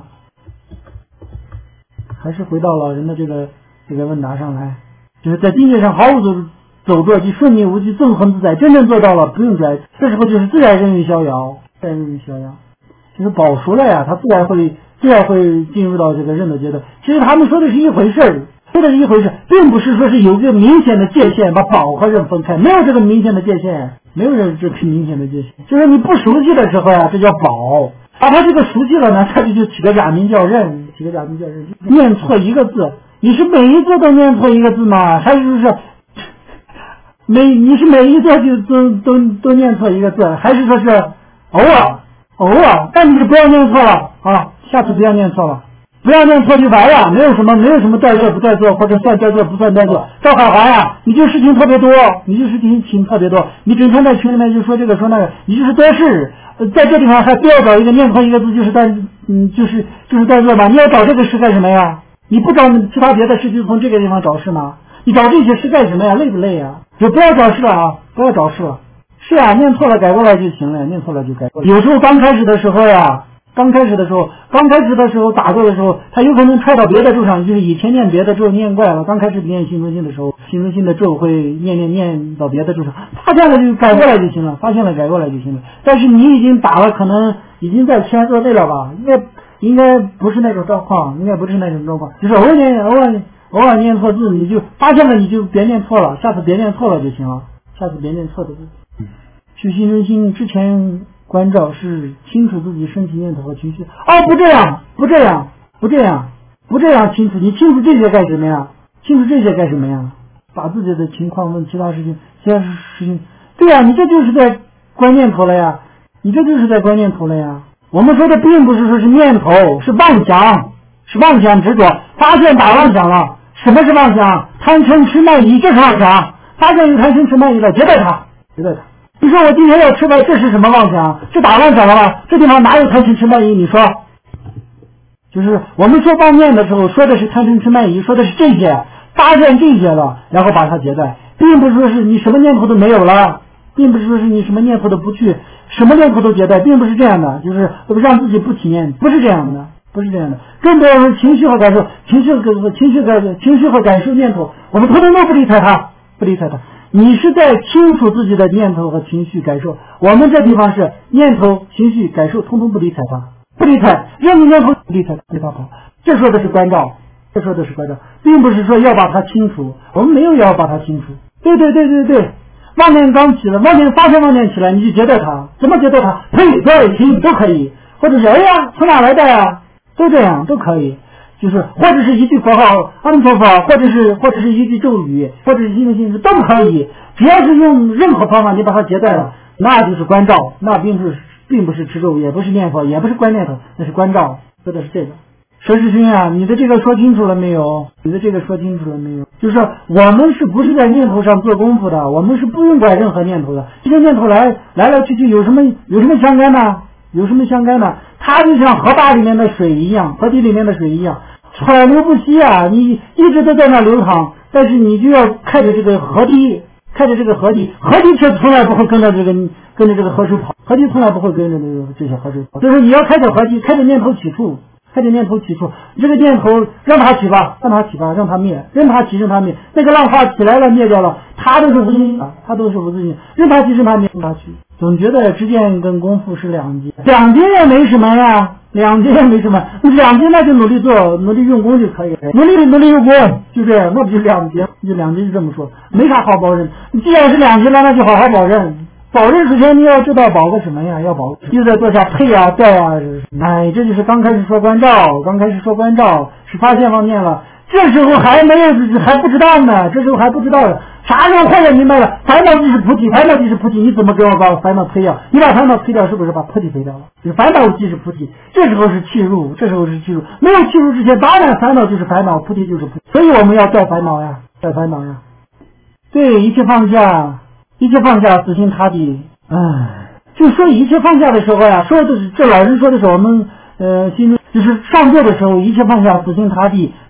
还是回到老人的这个这个问答上来，就是在境界上毫无走走着，即顺逆无忌，纵横自在，真正做到了不用拽，这时候就是自然任运逍遥，自然任运逍遥，就是保熟了呀，他自然会自然会进入到这个任的阶段。其实他们说的是一回事儿。说的是一回事，并不是说是有个明显的界限把保和任分开，没有这个明显的界限，没有这个明显的界限。就是你不熟悉的时候呀，这叫保；把他这个熟悉了呢，他就就起个假名叫任，起个假名叫任。念错一个字，你是每一字都念错一个字吗？还是说每你是每一字就都都都念错一个字，还是说是偶尔偶尔？但你是不要念错了啊，下次不要念错了。不要念错就完了，没有什么没有什么带错不带错，或者算带错不算带错。赵海华呀，你就事情特别多，你就事情情特别多，你整天在群里面就说这个说那个，你就是多事。呃，在这地方还不要找一个念错一个字就是带嗯就是就是带错吧？你要找这个事干什么呀？你不找其他别的事就从这个地方找事吗？你找这些事干什么呀？累不累呀？就不要找事了啊，不要找事了。是啊，念错了改过来就行了，念错了就改过来。有时候刚开始的时候呀。刚开始的时候，刚开始的时候打坐的时候，他有可能踹到别的咒上，就是以前念别的咒念怪了。刚开始念心中心的时候，心中心的咒会念念念到别的咒上，发现了就改过来就行了，发现了改过来就行了。但是你已经打了，可能已经在签字内了吧？应该应该不是那种状况，应该不是那种状况，就是偶尔念偶尔偶尔念错字，你就发现了你就别念错了，下次别念错了就行了，下次别念错的字。去心中心之前。关照是清楚自己身体念头和情绪。哦，不这样，不这样，不这样，不这样清楚。你清楚这些干什么呀？清楚这些干什么呀？把自己的情况问其他事情，其他事情。对呀，你这就是在观念头了呀，你这就是在观念头了呀。我们说的并不是说是念头，是妄想，是妄想执着。发现打妄想了，什么是妄想？贪嗔痴慢疑，这是妄想。发现有贪嗔痴慢疑了，绝对它，绝对它。你说我今天要吃饭，这是什么妄想？是打妄想了吧？这地方哪有贪嗔痴慢疑？你说，就是我们说妄念的时候，说的是贪嗔痴慢疑，说的是这些，发现这些了，然后把它截断，并不是说是你什么念头都没有了，并不是说是你什么念头都不去，什么念头都截断，并不是这样的，就是让自己不起念，不是这样的，不是这样的。更多的是情绪和感受，情绪和情绪和情绪和感受念头，我们通通都不理睬它，不理睬它。你是在清楚自己的念头和情绪感受，我们这地方是念头、情绪、感受，通通不理睬它，不理睬，任何念头不理睬，对它跑。这说的是关照，这说的是关照，并不是说要把它清除，我们没有要把它清除。对对对对对，妄念刚起了，妄念发现妄念起来，你就觉得它，怎么觉得它？呸，对，行都可以，或者是哎呀，从哪来的呀？都这样都可以。就是或者是一句佛号阿弥陀佛，或者是或者是一句咒语，或者是心中心都可以，只要是用任何方法你把它截断了，那就是关照，那并不是并不是持咒，也不是念佛，也不是观念头，那是关照，说的是这个。佘师兄啊，你的这个说清楚了没有？你的这个说清楚了没有？就是我们是不是在念头上做功夫的？我们是不用管任何念头的，这些念头来来来去去有什么有什么相干呢？有什么相干呢？它就像河坝里面的水一样，河堤里面的水一样，川流不息啊！你一直都在那流淌，但是你就要看着这个河堤，看着这个河堤，河堤却从来不会跟着这个跟着这个河水跑，河堤从来不会跟着这个这些河水跑。就是你要开着河堤，开着念头起处，开着念头起处，这个念头让它起吧，让它起吧，让它灭，任它起，任它灭。那个浪花起来了，灭掉了，它都是无自性的，它都是无自性，任它起，任它灭，任它去。总觉得知见跟功夫是两截，两截也没什么呀，两截也没什么，两截那就努力做，努力用功就可以了，努力努力用功，就这样，那不就两截？就两截就这么说，没啥好保证。既然是两截了，那就好好保证。保证之前你要知道保个什么呀？要保，又在坐下配啊带啊，哎，这就是刚开始说关照，刚开始说关照是发现方面了，这时候还没有还不知道呢，这时候还不知道了。啥时候忽然明白了？烦恼即是菩提，烦恼即是菩提。你怎么给我把烦恼推掉？你把烦恼推掉，是不是把菩提推掉了？就是烦恼即是菩提。这时候是契入，这时候是契入。没有契入之前，当然烦恼就是烦恼，菩提就是菩提。所以我们要断烦恼呀，断烦恼呀。对，一切放下，一切放下，死心塌地。唉，就说一切放下的时候呀，说的是这老人说的是我们呃心中就是上座的时候，一切放下，死心塌地，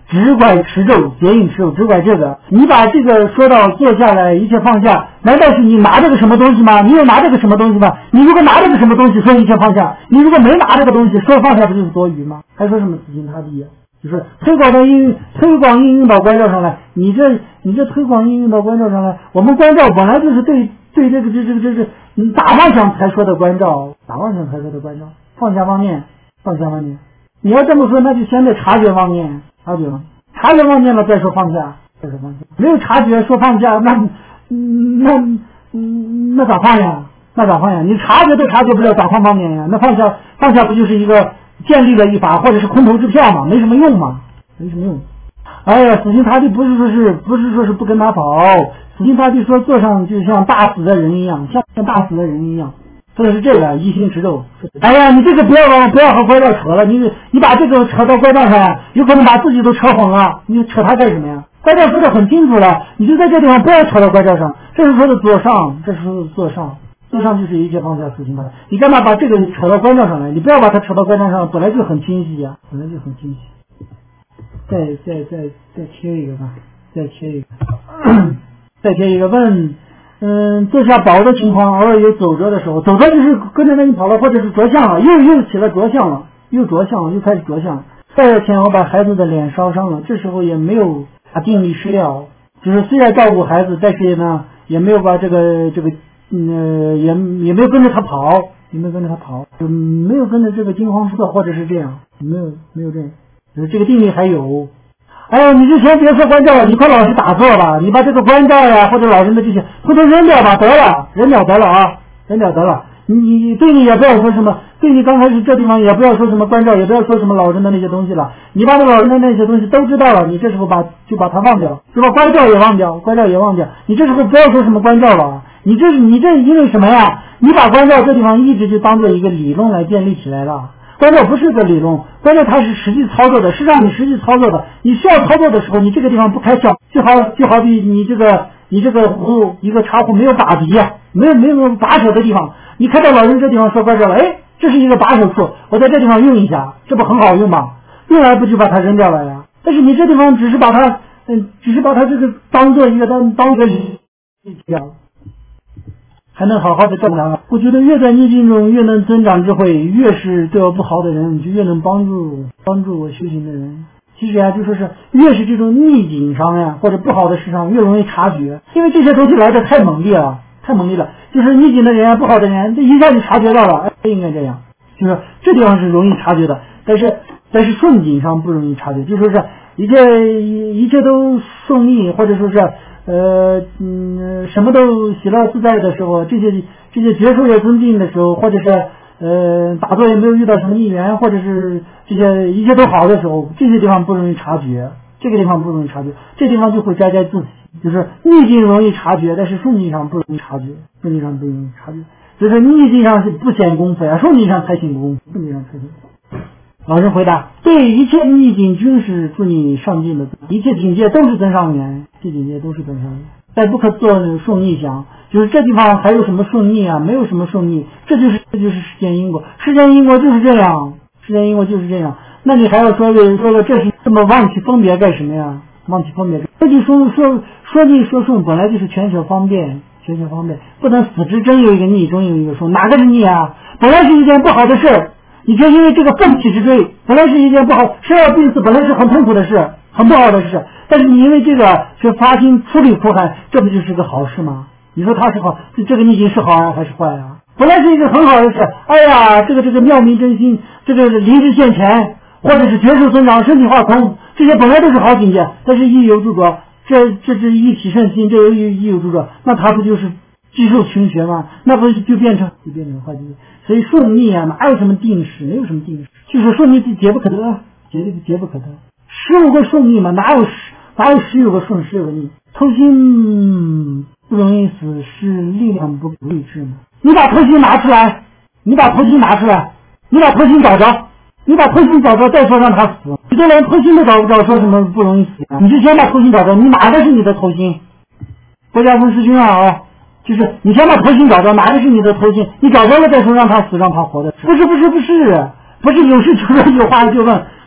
只管持咒，结印持咒，只管这个。你把这个说到坐下来，一切放下，难道是你拿这个什么东西吗？你有拿这个什么东西吗？你如果拿这个什么东西说一切放下，你如果没拿这个东西说放下，不就是多余吗？还说什么死心塌地啊？就是推广到应推广应用到关照上来，你这你这推广应用到关照上来，我们关照本来就是对对这个这这个这个大方向才说的关照，大方向才说的关照，放下妄念，放下妄念。你要这么说，那就先得察觉妄念，察觉吗？察觉妄念了再说放下，再说放下。没有察觉说放下，那那那咋放呀？那咋放呀？你察觉都察觉不了，咋放方面呀？那放下放下不就是一个建立了一法，或者是空头支票嘛，没什么用嘛，没什么用。哎呀，死心塌地不是说是不是说是不跟他跑，死心塌地说坐上就像大死的人一样，像像大死的人一样。说的是这个一心持咒。哎呀，你这个不要往不要和关照扯了，你你把这个扯到关照上，有可能把自己都扯混了，你扯他干什么呀？关照说的很清楚了，你就在这地方不要扯到关照上，这是说的坐上，这是说的坐上。坐上就是一切放下死心塌地，你干嘛把这个扯到关照上来？你不要把它扯到关照上，本来就很清晰呀、啊，本来就很清晰。再再再再贴一个吧，再贴一个，再贴一个问，嗯，坐下薄的情况，偶尔有走着的时候，走着就是跟着那你跑了，或者是着相了，又又起了着相了，又着相了，又开始着相了。再有前我把孩子的脸烧伤了，这时候也没有把定力失掉，就是虽然照顾孩子，但是呢也没有把这个这个。嗯，也也没有跟着他跑，也没有跟着他跑，就没有跟着这个惊慌失措，或者是这样，没有没有这样，就是这个定力还有。哎呀，你就先别说关照了，你快老实打坐吧，你把这个关照呀或者老人的这些，统统扔掉吧，得了，扔掉得了啊，扔掉得了。你你对你也不要说什么，对你刚开始这地方也不要说什么关照，也不要说什么老人的那些东西了。你把这老人的那些东西都知道了，你这时候把就把它忘掉，是吧？关照也忘掉，关照也忘掉。你这时候不要说什么关照了，你这你这因为什么呀？你把关照这地方一直就当做一个理论来建立起来了。关照不是个理论，关照它是实际操作的，是让你实际操作的。你需要操作的时候，你这个地方不开窍，就好就好比你这个你这个壶一个茶壶没有把底呀，没有没有把手的地方。你看到老人这地方说关照了，哎，这是一个把手处，我在这地方用一下，这不很好用吗？用来不就把它扔掉了呀？但是你这地方只是把它，嗯，只是把它这个当做一个当当一个理样，还能好好的正常。我觉得越在逆境中越能增长智慧，越是对我不好的人，就越能帮助帮助我修行的人。其实呀、啊，就说是越是这种逆境上呀，或者不好的事上，越容易察觉，因为这些东西来的太猛烈了。太猛烈了，就是逆境的人不好的人，这一下就察觉到了，哎，应该这样，就是这地方是容易察觉的，但是但是顺境上不容易察觉，就说是一切一切都顺利，或者说是呃嗯什么都喜乐自在的时候，这些这些觉受也尊敬的时候，或者是呃打坐也没有遇到什么逆缘，或者是这些一切都好的时候，这些地方不容易察觉，这个地方不容易察觉，这地方就会摘摘自喜。就是逆境容易察觉，但是顺境上不容易察觉，顺境上不容易察觉，就是逆境上是不显功夫呀，顺境上才显功夫，顺境上才显功夫。老师回答：对一切逆境均是助你上进的，一切境界都是增上缘，一切境界都是增上缘，但不可做顺逆想。就是这地方还有什么顺逆啊？没有什么顺逆，这就是这就是世间因果，世间因果就是这样，世间因果就是这样。那你还要说个说个这是这么忘记分别干什么呀？忘记分别，这就说说说逆说顺本来就是全球方便，全球方便，不能死之真有一个逆，中有一个顺，哪个是逆啊？本来是一件不好的事，你却因为这个奋起之追，本来是一件不好，生老病死本来是很痛苦的事，很不好的事，但是你因为这个却发心出离苦海，这不就是个好事吗？你说它是好，这个逆境是好啊还是坏啊？本来是一个很好的事，哎呀，这个这个妙明真心，这个临时现前，或者是觉受增长，身体化空。这些本来都是好境界，但是一有著着，这这是一体圣心，这有一有著着，那它不就是积受群学吗？那不就变成就变成坏境界？所以顺逆啊，哪有什么定式？没有什么定式，就是顺逆劫不可得，劫劫不可得。十有个顺逆嘛，哪有十哪有十有个顺，十有个逆？偷心不容易死，是力量不够励志嘛？你把偷心拿出来，你把偷心拿出来，你把偷心找着。你把偷心找着，再说让他死，你这连偷心都找不着，说什么不容易死啊？你就先把偷心找着，你哪个是你的偷心？国家文师君啊，哦，就是你先把偷心找着，哪个是你的偷心？你找着了再说让他死，让他活的。不是不是不是，不是有事求人，有话就问，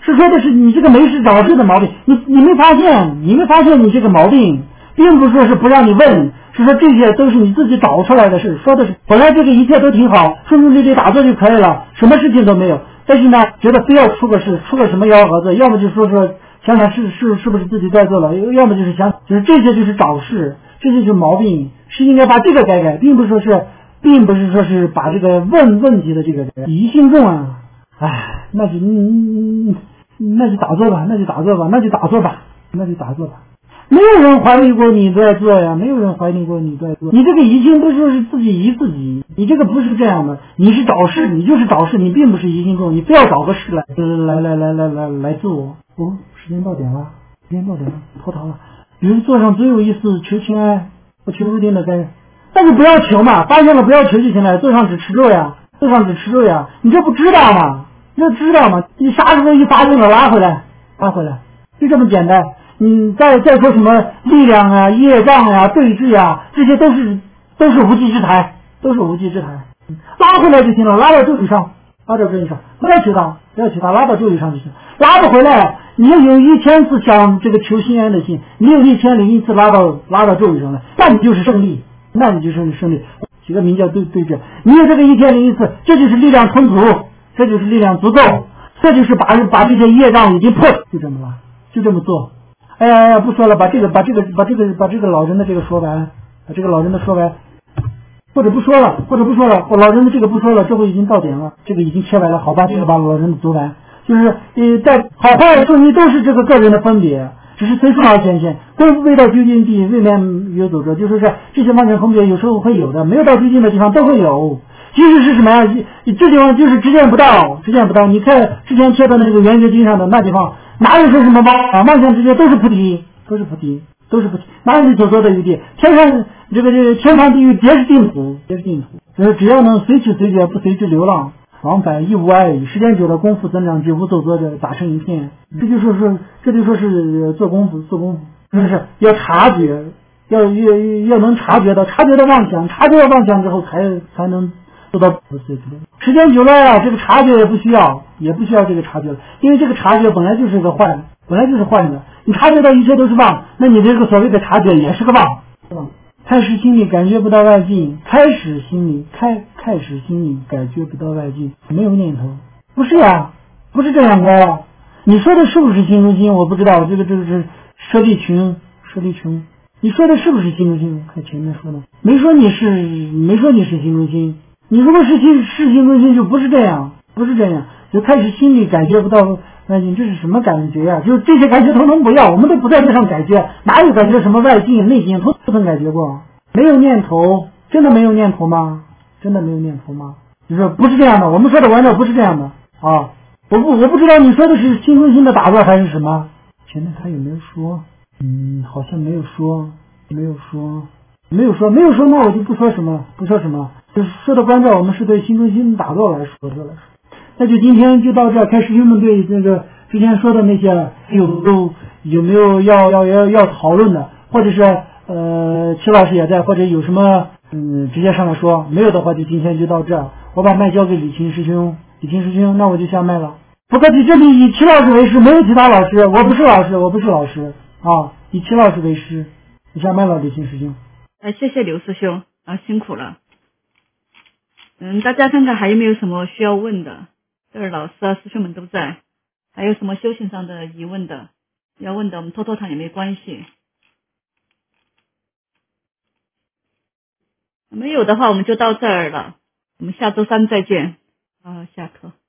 是说的是你这个没事找事的毛病，你你没发现，你没发现你这个毛病，并不是说是不让你问，是说这些都是你自己找出来的事，说的是本来这个一切都挺好，顺顺利利打坐就可以了，什么事情都没有，但是呢，觉得非要出个事，出个什么幺蛾子，要么就说说想想是是是不是自己在做了，要么就是想就是这些就是找事，这些就是毛病，是应该把这个改改，并不是说是并不是说是把这个问问题的这个疑心重啊，唉，那就嗯那就打坐吧，那就打坐吧，那就打坐吧，那就打坐吧。没有人怀疑过你在做呀，没有人怀疑过你在做。你这个疑心不是说是自己疑自己，你这个不是这样的，你是找事，你就是找事，你并不是疑心重，你非要找个事来来来来来来来自我。哦，时间到点了，时间到点了，脱逃了。比如座上总有一次求亲爱，我求入定的该，但是不要求嘛，发现了不要求就行了，座上只吃肉呀，座上只吃肉呀，你这不知道吗？你这知道吗？你啥时候一发现了拉回来，拉回来，就这么简单。你再再说什么力量啊、业障啊、对峙啊，这些都是都是无稽之谈，都是无稽之谈。拉回来就行了，拉到咒语上，拉到咒语上，不要求他，不要求他，拉到咒语上就行。拉不回来，你要有一千次想这个求心安的心，你有一千零一次拉到拉到咒语上来，那你就是胜利，那你就是胜利。起个名叫对对峙，你有这个一千零一次，这就是力量充足，这就是力量足够，这就是把把这些业障已经破，就这么拉，就这么做。哎呀哎呀，不说了，把这个把这个把这个把这个老人的这个说完，把这个老人的说完，或者不说了，或者不说了，我老人的这个不说了，这回已经到点了，这个已经切完了，好吧，这个把老人的读完，就是呃，在好坏注意都是这个个人的分别，只是随处而显现，归未到究竟地，未免有走者，就说是这些方面分别有时候会有的，没有到究竟的地方都会有。其实是什么呀？这地方就是直见不到，直见不到。你看之前切断的这个圆觉经上的那地方，哪有说什么妄啊妄想之间都是菩提，都是菩提，都是菩提，哪有你所说的余地？天上这个这个天上地狱皆是净土，皆是净土。就是只要能随起随觉，不随之流浪，往返亦无碍语。时间久了，功夫增长，只无走作者，打成一片。这就说是，这就说是做功夫，做功夫，就是要察觉，要要要能察觉到，察觉到妄想，察觉到妄想之后，才才能。做到不随之流。时间久了呀，这个察觉也不需要，也不需要这个察觉了，因为这个察觉本来就是个幻，本来就是幻的。你察觉到一切都是妄，那你这个所谓的察觉也是个妄，是吧？开始心里感觉不到外境，开始心里开开始心里感觉不到外境，没有念头，不是呀，不是这样的。你说的是不是心中心？我不知道，这个这个是舍利群，舍利群。你说的是不是心中心？看前面说的，没说你是，没说你是心中心。你如果是心是心中心，就不是这样，不是这样，就开始心里感觉不到外境，这是什么感觉呀、啊？就是这些感觉统统不要，我们都不在这上感觉，哪有感觉什么外境内境，都不曾感觉过。没有念头，真的没有念头吗？真的没有念头吗？就是不是这样的，我们说的完全不是这样的啊！我不我不知道你说的是心中心的打坐还是什么？前面他有没有说？嗯，好像没有说，没有说。没有说，没有说，那我就不说什么，不说什么，就是说的关照，我们是对心中心打坐来说的来说。那就今天就到这儿，开师兄们对这个之前说的那些有有有没有要要要要讨论的，或者是呃齐老师也在，或者有什么嗯直接上来说，没有的话就今天就到这儿。我把麦交给李琴师兄，李琴师兄，那我就下麦了。不客气，这里以齐老师为师，没有其他老师，我不是老师，我不是老师啊，以齐老师为师，你下麦了，李琴师兄。 呃，谢谢刘师兄啊，辛苦了。嗯，大家看看还有没有什么需要问的？这儿老师啊、师兄们都在，还有什么修行上的疑问的，要问的我们拖拖堂也没关系。没有的话，我们就到这儿了。我们下周三再见。啊，下课。